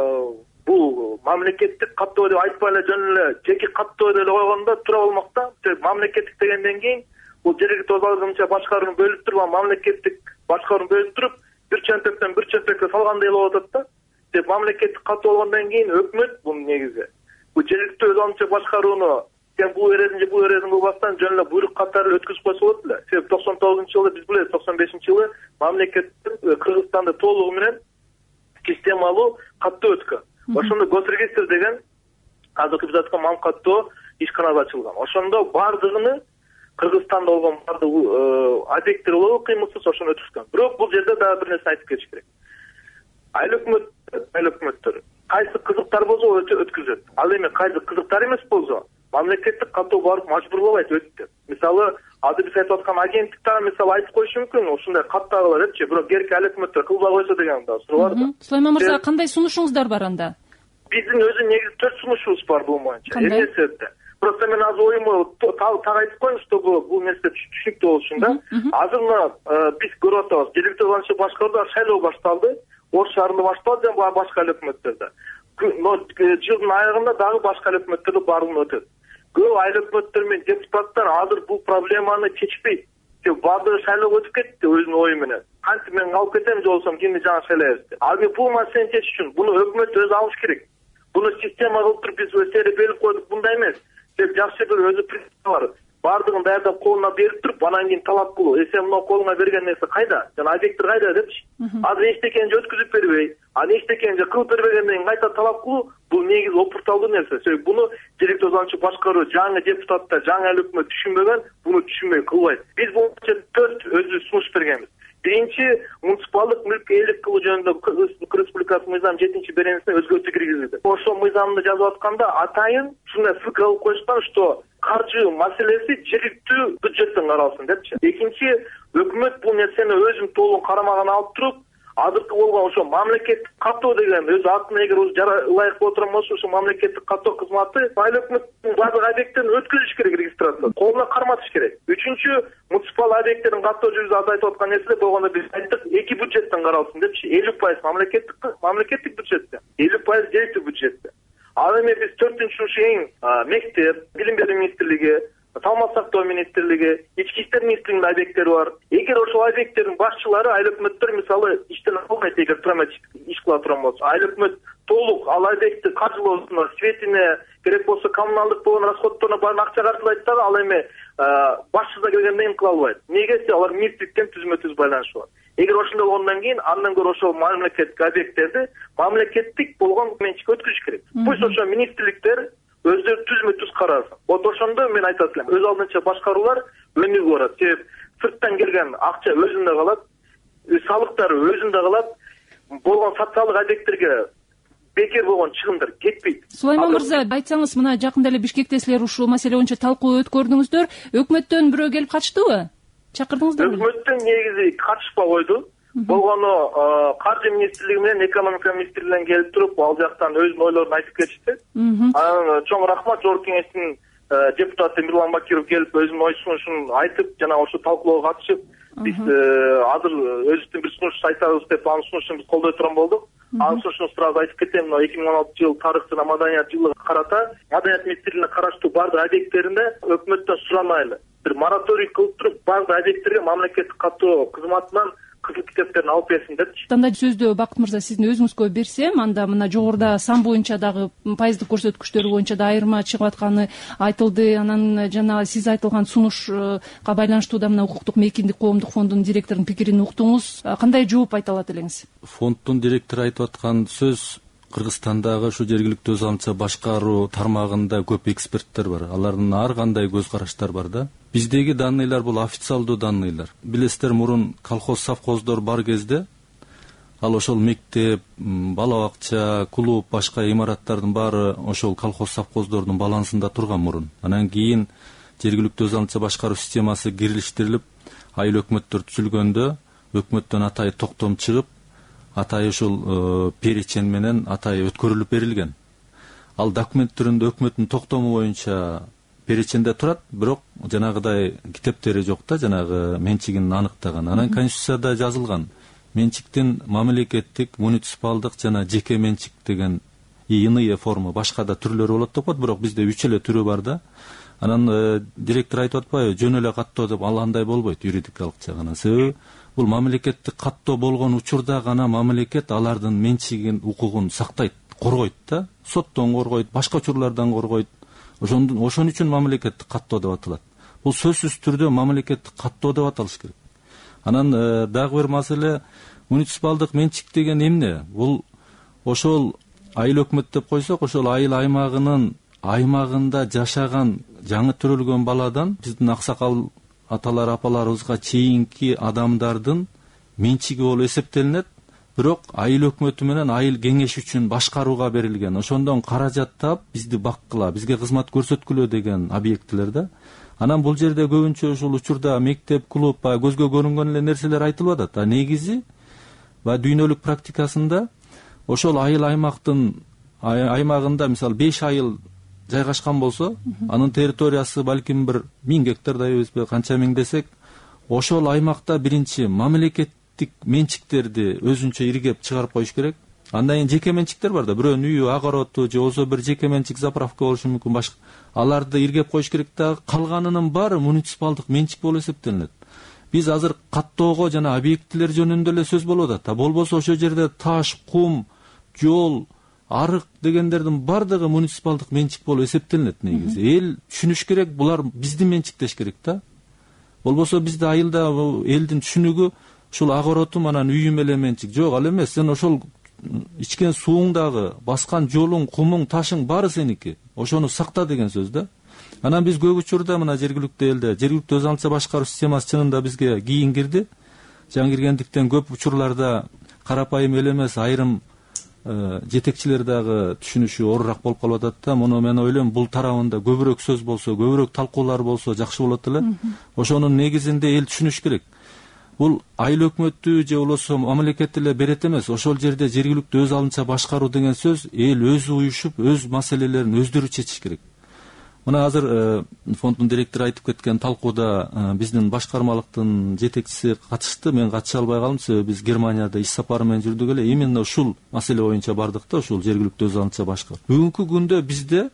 бул мамлекеттик каттоо деп айтпай эле жөн эле жеке каттоо деп койгондо туура болмок да. Мамлекеттик дегенден кийин бул жергиликтүү органча башкарууну бөлүп туруп, мамлекеттик башкарууну бөлүп туруп, бир чөнтөктөн бир чөнтөккө салгандай болуп атат да. Деп мамлекеттик каттоо болгондон кийин өкмөт бунун негизи бул жергиликтүү органча башкарууну сен бул бересиң же бул бересиң кылбастан жөн эле буйрук катары өткүзүп койсо болот эле. Себеп 99-жылы биз билебиз, 95-жылы мамлекет Кыргызстанда толугу менен системалуу каттоо өткөн. Ошондо госрегистр деген азыркы биз айткан мам каттоо ишканасы ачылган. Ошондо бардыгыны Кыргызстанда болгон бардык объекттер болобу кыймылсыз ошону өткүзгөн. Бирок бул жерде дагы бир нерсе айтып кетиш керек. Айыл өкмөттөр кайсы кызыктар болсо өткүзөт. Ал эми кайсы кызыктар эмес болсо мамлекеттик каттоо барып мажбурлабайт өт деп. Мисалы, азыр биз айтып аткан агенттик дагы мисалы айтып коюшу мүмкүн, ушундай каттагыла депчи, бирок керки айыл өкмөттөр кылбай койсо деген да суроо бар да. Сулайман мырза, кандай сунушуңуздар бар анда? Биздин өзү негизи 4 сунушубуз бар бул боюнча. Эмне себептен? Просто мен азыр оюмду так айтып коеюн, чтобы бул нерсе түшүнүктүү болушун да. Азыр биз көрүп атабыз, жергиликтүү органча башкарууда шайлоо башталды. Ош шаарында башталды, жана башка өкмөттөрдө. Жылдын аягында дагы башка өкмөттөрдө баарын өтөт. Көп айыл өкмөттөр менен депутаттар азыр бул проблеманы чечпейт. Баардыгы шайлоого өтүп кетти өзүнүн ою менен. Кантип мен алып кетем же болсом кимди жаңы шайлайбыз деп. Ал эми бул маселени чечиш үчүн буну өкмөт өзү алыш керек. Буну система кылып туруп биз өздөрү белип койдук, мындай эмес. Деп жакшы бир өзү принцип бар. Баардыгын даярдап колуна берип туруп, анан кийин талап кылуу. Сен мына колуңа берген нерсе кайда? Жана объекттер кайда депчи. Азыр эчтекени өткүзүп бербей, анан эчтекени кылып бербегенден кийин кайта талап кылуу бул негизи опурталдуу нерсе. Себеби буну жергиликтүү органча башкаруу жаңы депутаттар, жаңы эл өкмөт түшүнбөгөн, буну түшүнбөй кылбайт. Биз бул 4 өзүбүз сунуш бергенбиз. Биринчи, муниципалдык мүлк ээлик кылуу жөнүндө Кыргыз Республикасынын мыйзам 7-беренесине өзгөртүү киргизилди. Ошол мыйзамды жазып атканда атайын ушундай ссылка кылып коюшкан, что каржы маселеси жергиликтүү бюджеттен каралсын депчи. Экинчи, өкмөт бул нерсени өзүнүн толугу карамаган алып туруп, азыркы болгон ошо мамлекеттик каттоо деген өз атына эгер ылайык боло турган болсо, ошо мамлекеттик каттоо кызматы айыл өкмөттүн баардык объекттерин өткөзүш керек регистрация, колуна карматыш керек. Үчүнчү, муниципал объекттерин каттоо жүзү айтып аткан нерсе болгондо биз айттык, 2 бюджеттен каралсын депчи. 50% мамлекеттик бюджеттен, 50% жергиликтүү бюджеттен. Ал эми биз 4-сунуш эң мектеп, билим берүү министрлиги, саламат сактоо министрлиги, ички иштер министрлигинин объекттери бар. Эгер ошол объекттердин башчылары айыл өкмөттөр мисалы иштен албайт, эгер иш кыла турган болсо, айыл өкмөт толук ал объектти каржылоосуна, светине, керек болсо коммуналдык болгон расходторуна баарын акча каржылайт дагы, ал эми башчысына келгенде эми кыла албайт. Негеси алар министрликтен түзмө-түз байланышы бар. Эгер ошондой болгондон кийин андан көрө ошол мамлекеттик объекттерди мамлекеттик болгон менчикке өткүзүш керек. Пусть ошо министрликтер өздөрү түзмө-түз карасын. Вот ошондо мен айтат элем, өз алдынча башкаруулар өнүгүп барат. Себеп сырттан келген акча өзүндө калат, салыктар өзүндө калат, болгон социалдык объекттерге бекер болгон чыгымдар кетпейт. Сулайман мырза, айтсаңыз, мына жакында эле Бишкекте силер ушул маселе боюнча талкуу өткөрдүңүздөр. Өкмөттөн бирөө келип катыштыбы? Чакырдыңыздарбы? Өкмөттөн негизи катышпай койду. Болгону каржы министрлиги менен экономика министрлигинен келип туруп, ал жактан өзүнүн ойлорун айтып кетишти. Анан чоң рахмат, жогорку кеңештин депутаты Мирлан Бакиров келип өзүнүн ой сунушун айтып, жана ошо талкуулоого катышып, биз азыр өзүбүздүн бир сунуш айтабыз деп, анын сунушун биз колдой турган болдук. Анын сунушун сразу айтып кетем, 2016-жыл тарых жана маданият жылыга карата маданият министрлигине караштуу баардык объекттеринде өкмөттөн суранайлы бир мораторий кылып туруп, баардык объекттерге мамлекеттик каттоо кызматынан кызыл китептерин алып берсин депчи. Анда сөздү Бакыт мырза сиздин өзүңүзгө берсем, анда мына жогоруда сан боюнча дагы пайыздык көрсөткүчтөрү боюнча да айырма чыгып атканы айтылды. Анан жана сиз айтылган сунушка байланыштуу да мына укуктук мейкиндик коомдук фондунун директорунун пикирин уктуңуз. Кандай жооп айта алат элеңиз? Фонддун директору айтып аткан сөз Кыргызстандагы ушу жергиликтүү өзү башкаруу тармагында көп эксперттер бар. Алардын ар кандай көз караштар бар да. Биздеги данныйлар бул официалдуу данныйлар. Билесиздер, мурун колхоз совхоздор бар кезде ал ошол мектеп, бала бакча, клуб, башка имараттардын баары ошол колхоз совхоздордун балансында турган мурун. Анан кийин жергиликтүү өзү башкаруу системасы кирилиштирилип, айыл өкмөттөр түзүлгөндө өкмөттөн атайы токтом чыгып, атайы ушул перечень менен атайы өткөрүлүп берилген. Ал документ түрүндө өкмөттүн токтому боюнча перечинде турат, бирок жанагыдай китептери жок да, жанагы менчигин аныктаган. Анан Конституцияда жазылган менчиктин мамлекеттик, муниципалдык жана жеке менчик деген иные форма, башка да түрлөрү болот деп коет, бирок бизде 3 эле түрү бар да. Анан директор айтып атпайбы, жөн эле каттоо деп, ал андай болбойт юридикалык жагынан. Себеби бул мамлекеттик каттоо болгон учурда гана мамлекет алардын менчигин, укугун сактайт, коргойт да. Соттон коргойт, башка учурлардан коргойт. Ошон үчүн мамлекеттик каттоо деп аталат. Бул сөзсүз түрдө мамлекеттик каттоо деп аталыш керек. Анан дагы бир маселе, муниципалдык менчик деген эмне? Бул ошол айыл өкмөт деп койсок, ошол айыл аймагында жашаган жаңы төрөлгөн баладан биздин аксакал аталар апаларыбызга чейинки адамдардын менчиги болуп эсептелинет. Бирок айыл өкмөтү менен айыл кеңеш үчүн башкарууга берилген, ошондон каражат таап бизди баккыла, бизге кызмат көрсөткүлө деген объектилер да. Анан бул жерде көбүнчө ушул учурда мектеп, клуб, көзгө көрүнгөн эле нерселер айтылып атат. Негизи дүйнөлүк практикасында ошол айыл аймагында мисалы 5 айыл жайгашкан болсо, анын территориясы балким бир 1000 гектардай эмеспи, канча миң десек, ошол аймакта биринчи мамлекеттик менчиктерди өзүнчө иргеп чыгарып коюш керек. Андан кийин жеке менчиктер бар да, бирөөнүн үйү, огороду же болбосо бир жеке менчик заправка болушу мүмкүн, башка. Аларды иргеп коюш керек да, калганынын баары муниципалдык менчик болуп эсептелинет. Биз азыр каттоого жана объектилер жөнүндө эле сөз болуп атат. Болбосо ошол жерде таш, кум, жол, арык дегендердин бардыгы муниципалдык менчик болуп эсептелинет негизи. Эл түшүнүш керек, булар биздин менчиктеш керек да. Болбосо бизде айылда элдин түшүнүгү ушул огородум анан үйүм эле менчик. Жок, ал эмес. Сен ошол ичкен сууңдагы, баскан жолуң, кумуң, ташың баары сеники. Ошону сакта деген сөз да. Анан биз көп учурда мына жергиликтүү элде, жергиликтүү өз алынча башкаруу системасы чынында бизге кийин кирди. Жаңы киргендиктен көп учурларда карапайым эл эмес, айрым жетекчилер дагы түшүнүшү оорураак болуп калып атат да. Муну мен ойлойм, бул тарабында көбүрөөк сөз болсо, көбүрөөк талкуулар болсо жакшы болот эле. Ошонун негизинде эл түшүнүш керек. Бул айыл өкмөттү же болбосо мамлекет эле берет эмес. Ошол жерде жергиликтүү өз алынча башкаруу деген сөз эл өзү уюшуп, өз маселелерин өздөрү чечиш керек. Мына азыр фонддун директору айтып кеткен талкууда биздин башкармалыктын жетекчиси катышты. Мен катыша албай калдым, себеби биз Германияда иш сапары менен жүрдүк эле. Именно ушул маселе боюнча бардык да, ушул жергиликтүү өз алынча башкаруу. Бүгүнкү күндө бизде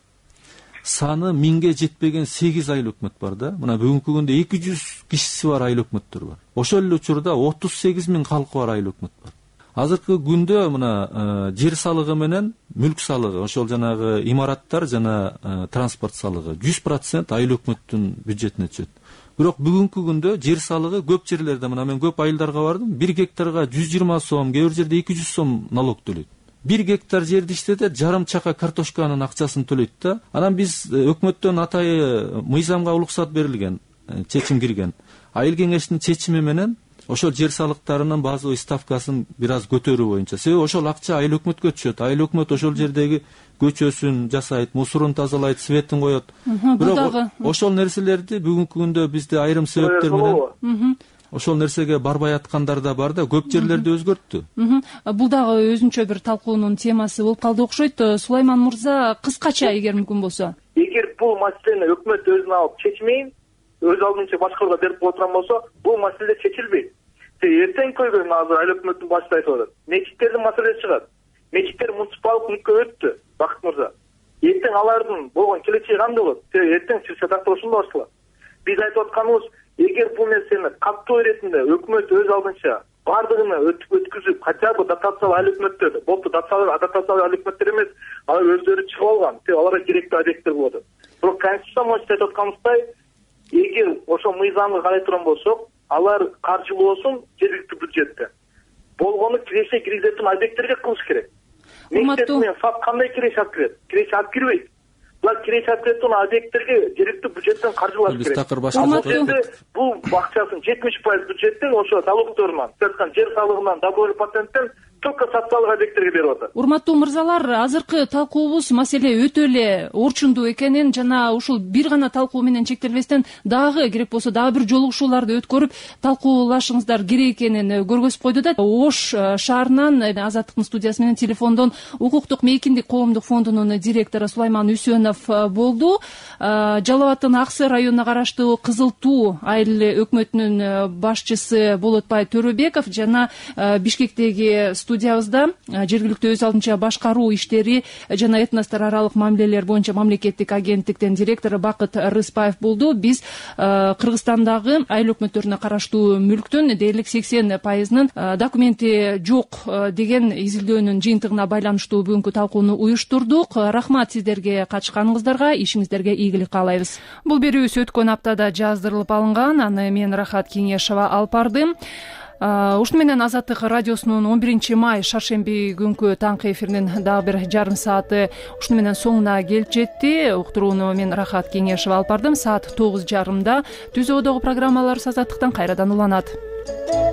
саны 1000ге жетпеген 8 айыл өкмөт бар да. Мына бүгүнкү күндө 200 кишиси бар айыл өкмөттөр бар. Ошол эле учурда 38 000 калкы бар айыл өкмөт бар. Азыркы күндө мына жер салыгы менен мүлк салыгы, ошол жанагы имараттар жана транспорт салыгы 100% айыл өкмөттүн бюджетине түшөт. Бирок бүгүнкү күндө жер салыгы көп жерлерде, мына мен көп айылдарга бардым, 1 гектарга 120 сом, кээ бир жерде 200 сом налог төлөйт. 1 гектар жерди иштетет, жарым чака картошканын акчасын төлөйт да. Анан биз өкмөттөн атайы мыйзамга уруксат берилген, чечим кирген. Айыл кеңештин чечими менен ошол жер салыктарынын базовый ставкасын бир аз көтөрүү боюнча. Себеби ошол акча айыл өкмөткө түшөт. Айыл өкмөт ошол жердеги көчөсүн жасайт, мусорун тазалайт, светин коет. Бирок ошол нерселерди бүгүнкү күндө бизде айрым себептер менен ошол нерсеге барбай аткандар да бар да, көп жерлерди өзгөрттү. Бул дагы өзүнчө бир талкуунун темасы болуп калды окшойт. Сулайман мырза, кыскача эгер мүмкүн болсо. Эгер бул маселени өкмөт өзүнө алып чечмей, өз алдынча башкарууга берип отурган болсо, бул маселе чечилбейт. Эртең көйгөн азыр айыл өкмөттүн башчысы айтып атат. Мечиттердин маселеси чыгат. Мечиттер муниципалдык мүлккө өттү, Бакыт мырза. Эртең алардын болгон келечеги кандай болот? Эртең силсе тартылышында башталат. Биз айтып атканыбыз, эгер бул нерсени каттоо иретинде өкмөт өз алдынча бардыгына өткүзүп, хотя бы дотациялык айыл өкмөттөр, болду дотациялык айыл өкмөттөр эмес, алар өздөрү чыгып алган, аларга керектүү объекттер болот. Бирок Конституция боюнча айтып атканыбыздай, эгер ошол мыйзамды карай турган болсок, алар каржылоосун жергиликтүү бюджетте. Болгону киреше киргизетін объекттерге кылыш керек. Мектеп менен сад кандай киреше алып кирет? Киреше алып кирбейт. Булар киреше алып кирет объекттерге жергиликтүү бюджеттен каржылаш керек. Бул бакчасын 70% бюджеттен ошо налогторунан, жер салыгынан, добровольный патенттен только социалдык объекттерге берип атат. Урматтуу мырзалар, азыркы талкуубуз маселе өтө эле орчундуу экенин жана ушул бир гана талкуу менен чектелбестен дагы керек болсо дагы бир жолугушууларды өткөрүп талкуулашыңыздар керек экенин көргөзүп койду да. Ош шаарынан Азаттыктын студиясы менен телефондон Укуктук мейкиндик коомдук фондунун директору Сулайман Үсөнов болду. Жалал абаддын Аксы районуна караштуу Кызыл Туу айыл өкмөтүнүн башчысы Болотбай Төрөбеков жана Бишкектеги студиябызда жергиликтүү өз алдынча башкаруу иштери жана этностор аралык мамилелер боюнча мамлекеттик агенттиктин директору Бакыт Рыспаев болду. Биз Кыргызстандагы айыл өкмөттөрүнө караштуу мүлктүн дээрлик 80%-нын документи жок деген изилдөөнүн жыйынтыгына байланыштуу бүгүнкү талкууну уюштурдук. Рахмат сиздерге катышканыңыздарга, ишиңиздерге ийгилик каалайбыз. Бул берүүбүз өткөн аптада жаздырылып алынган, аны мен Рахат Кеңешова алып бардым. Ушуну менен Азаттык радиосунун 11 май шаршемби күнкү таңкы эфиринин дагы бир жарым сааты ушуну менен соңуна келип жетти. Уктурууну мен Рахат Кеңешова алып бардым. Саат 9:30 Түз Оодогу программаларыбыз Азаттыктан кайрадан уланат.